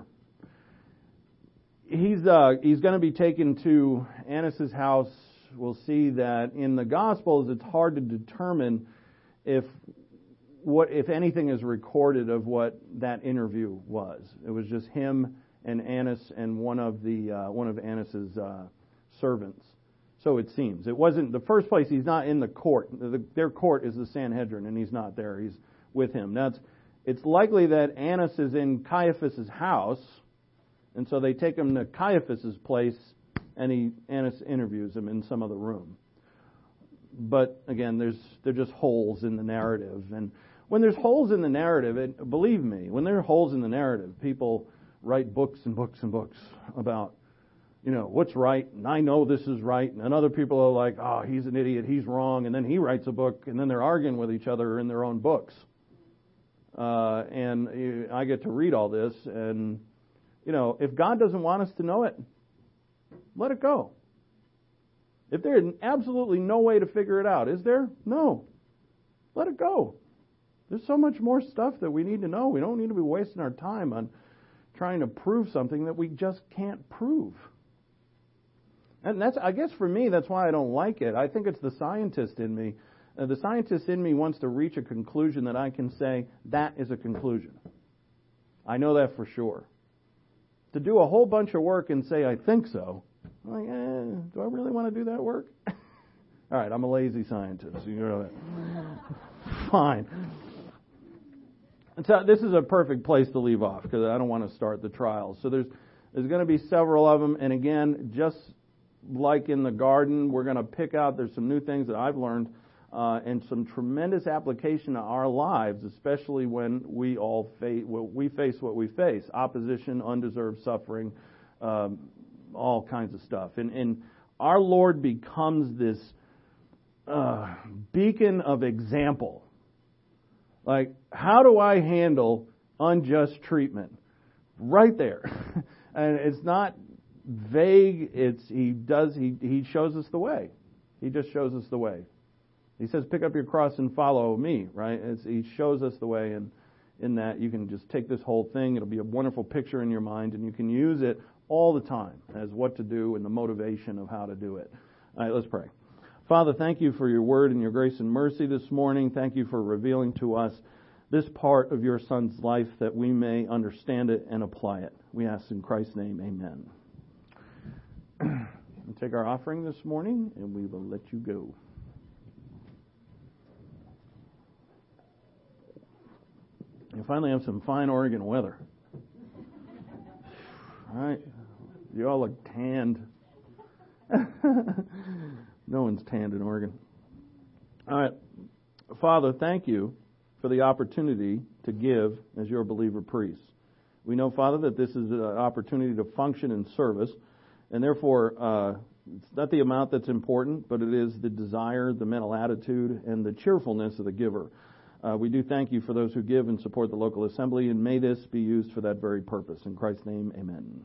He's going to be taken to Annas' house. We'll see that in the Gospels, it's hard to determine if anything is recorded of what that interview was. It was just him and Annas and one of Annas' servants. So it seems. It wasn't the first place. He's not in the court. Their court is the Sanhedrin, and he's not there. He's with him. It's likely that Annas is in Caiaphas' house, and so they take him to Caiaphas' place. And Annas interviews him in some other room. But again, they're just holes in the narrative. And when there's holes in the narrative, believe me, when there are holes in the narrative, people write books and books and books about, what's right, and I know this is right, and other people are like, oh, he's an idiot, he's wrong, and then he writes a book, and then they're arguing with each other in their own books. And I get to read all this, and, if God doesn't want us to know it, let it go. If there's absolutely no way to figure it out, is there? No. Let it go. There's so much more stuff that we need to know. We don't need to be wasting our time on trying to prove something that we just can't prove. And I guess for me, that's why I don't like it. I think it's the scientist in me. The scientist in me wants to reach a conclusion that I can say, that is a conclusion. I know that for sure. To do a whole bunch of work and say, I think so, I'm like, do I really want to do that work? All right, I'm a lazy scientist. You know that. Fine. And so this is a perfect place to leave off because I don't want to start the trials. So there's going to be several of them. And again, just like in the garden, we're going to pick out, there's some new things that I've learned and some tremendous application to our lives, especially when we face what we face. Opposition, undeserved suffering, all kinds of stuff. And our Lord becomes this beacon of example. Like, how do I handle unjust treatment? Right there. And it's not vague. He shows us the way. He just shows us the way. He says, pick up your cross and follow me, right? He shows us the way, and in that you can just take this whole thing. It'll be a wonderful picture in your mind, and you can use it all the time as what to do and the motivation of how to do it. All right, let's pray. Father, thank you for your word and your grace and mercy this morning. Thank you for revealing to us this part of your Son's life that we may understand it and apply it. We ask in Christ's name, amen. We'll take our offering this morning, and we will let you go. You finally have some fine Oregon weather. All right. You all look tanned. No one's tanned in Oregon. All right. Father, thank you for the opportunity to give as your believer priests. We know, Father, that this is an opportunity to function in service, and therefore it's not the amount that's important, but it is the desire, the mental attitude, and the cheerfulness of the giver. We do thank you for those who give and support the local assembly, and may this be used for that very purpose. In Christ's name, amen.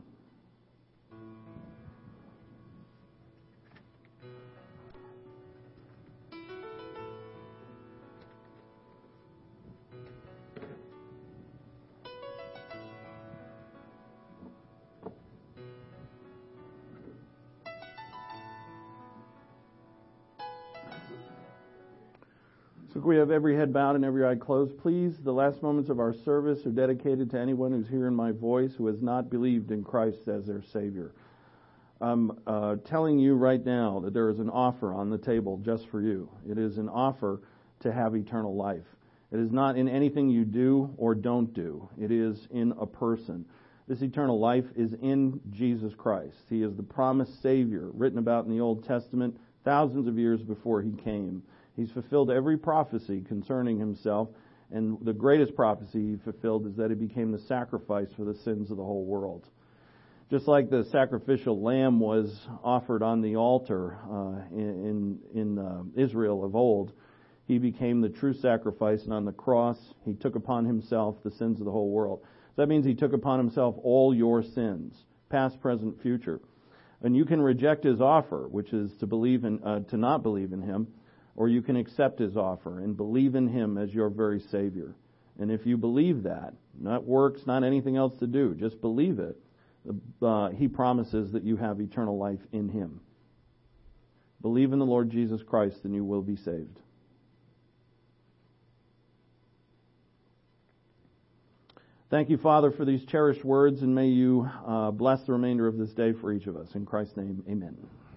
So we have every head bowed and every eye closed. Please, the last moments of our service are dedicated to anyone who's hearing my voice who has not believed in Christ as their Savior. I'm telling you right now that there is an offer on the table just for you. It is an offer to have eternal life. It is not in anything you do or don't do. It is in a person. This eternal life is in Jesus Christ. He is the promised Savior written about in the Old Testament thousands of years before He came. He's fulfilled every prophecy concerning Himself, and the greatest prophecy He fulfilled is that He became the sacrifice for the sins of the whole world. Just like the sacrificial lamb was offered on the altar in Israel of old, He became the true sacrifice, and on the cross He took upon Himself the sins of the whole world. So that means He took upon Himself all your sins, past, present, future. And you can reject His offer, which is to not believe in Him, or you can accept His offer and believe in Him as your very Savior. And if you believe that, not works, not anything else to do, just believe it, He promises that you have eternal life in Him. Believe in the Lord Jesus Christ and you will be saved. Thank you, Father, for these cherished words, and may you bless the remainder of this day for each of us. In Christ's name, amen.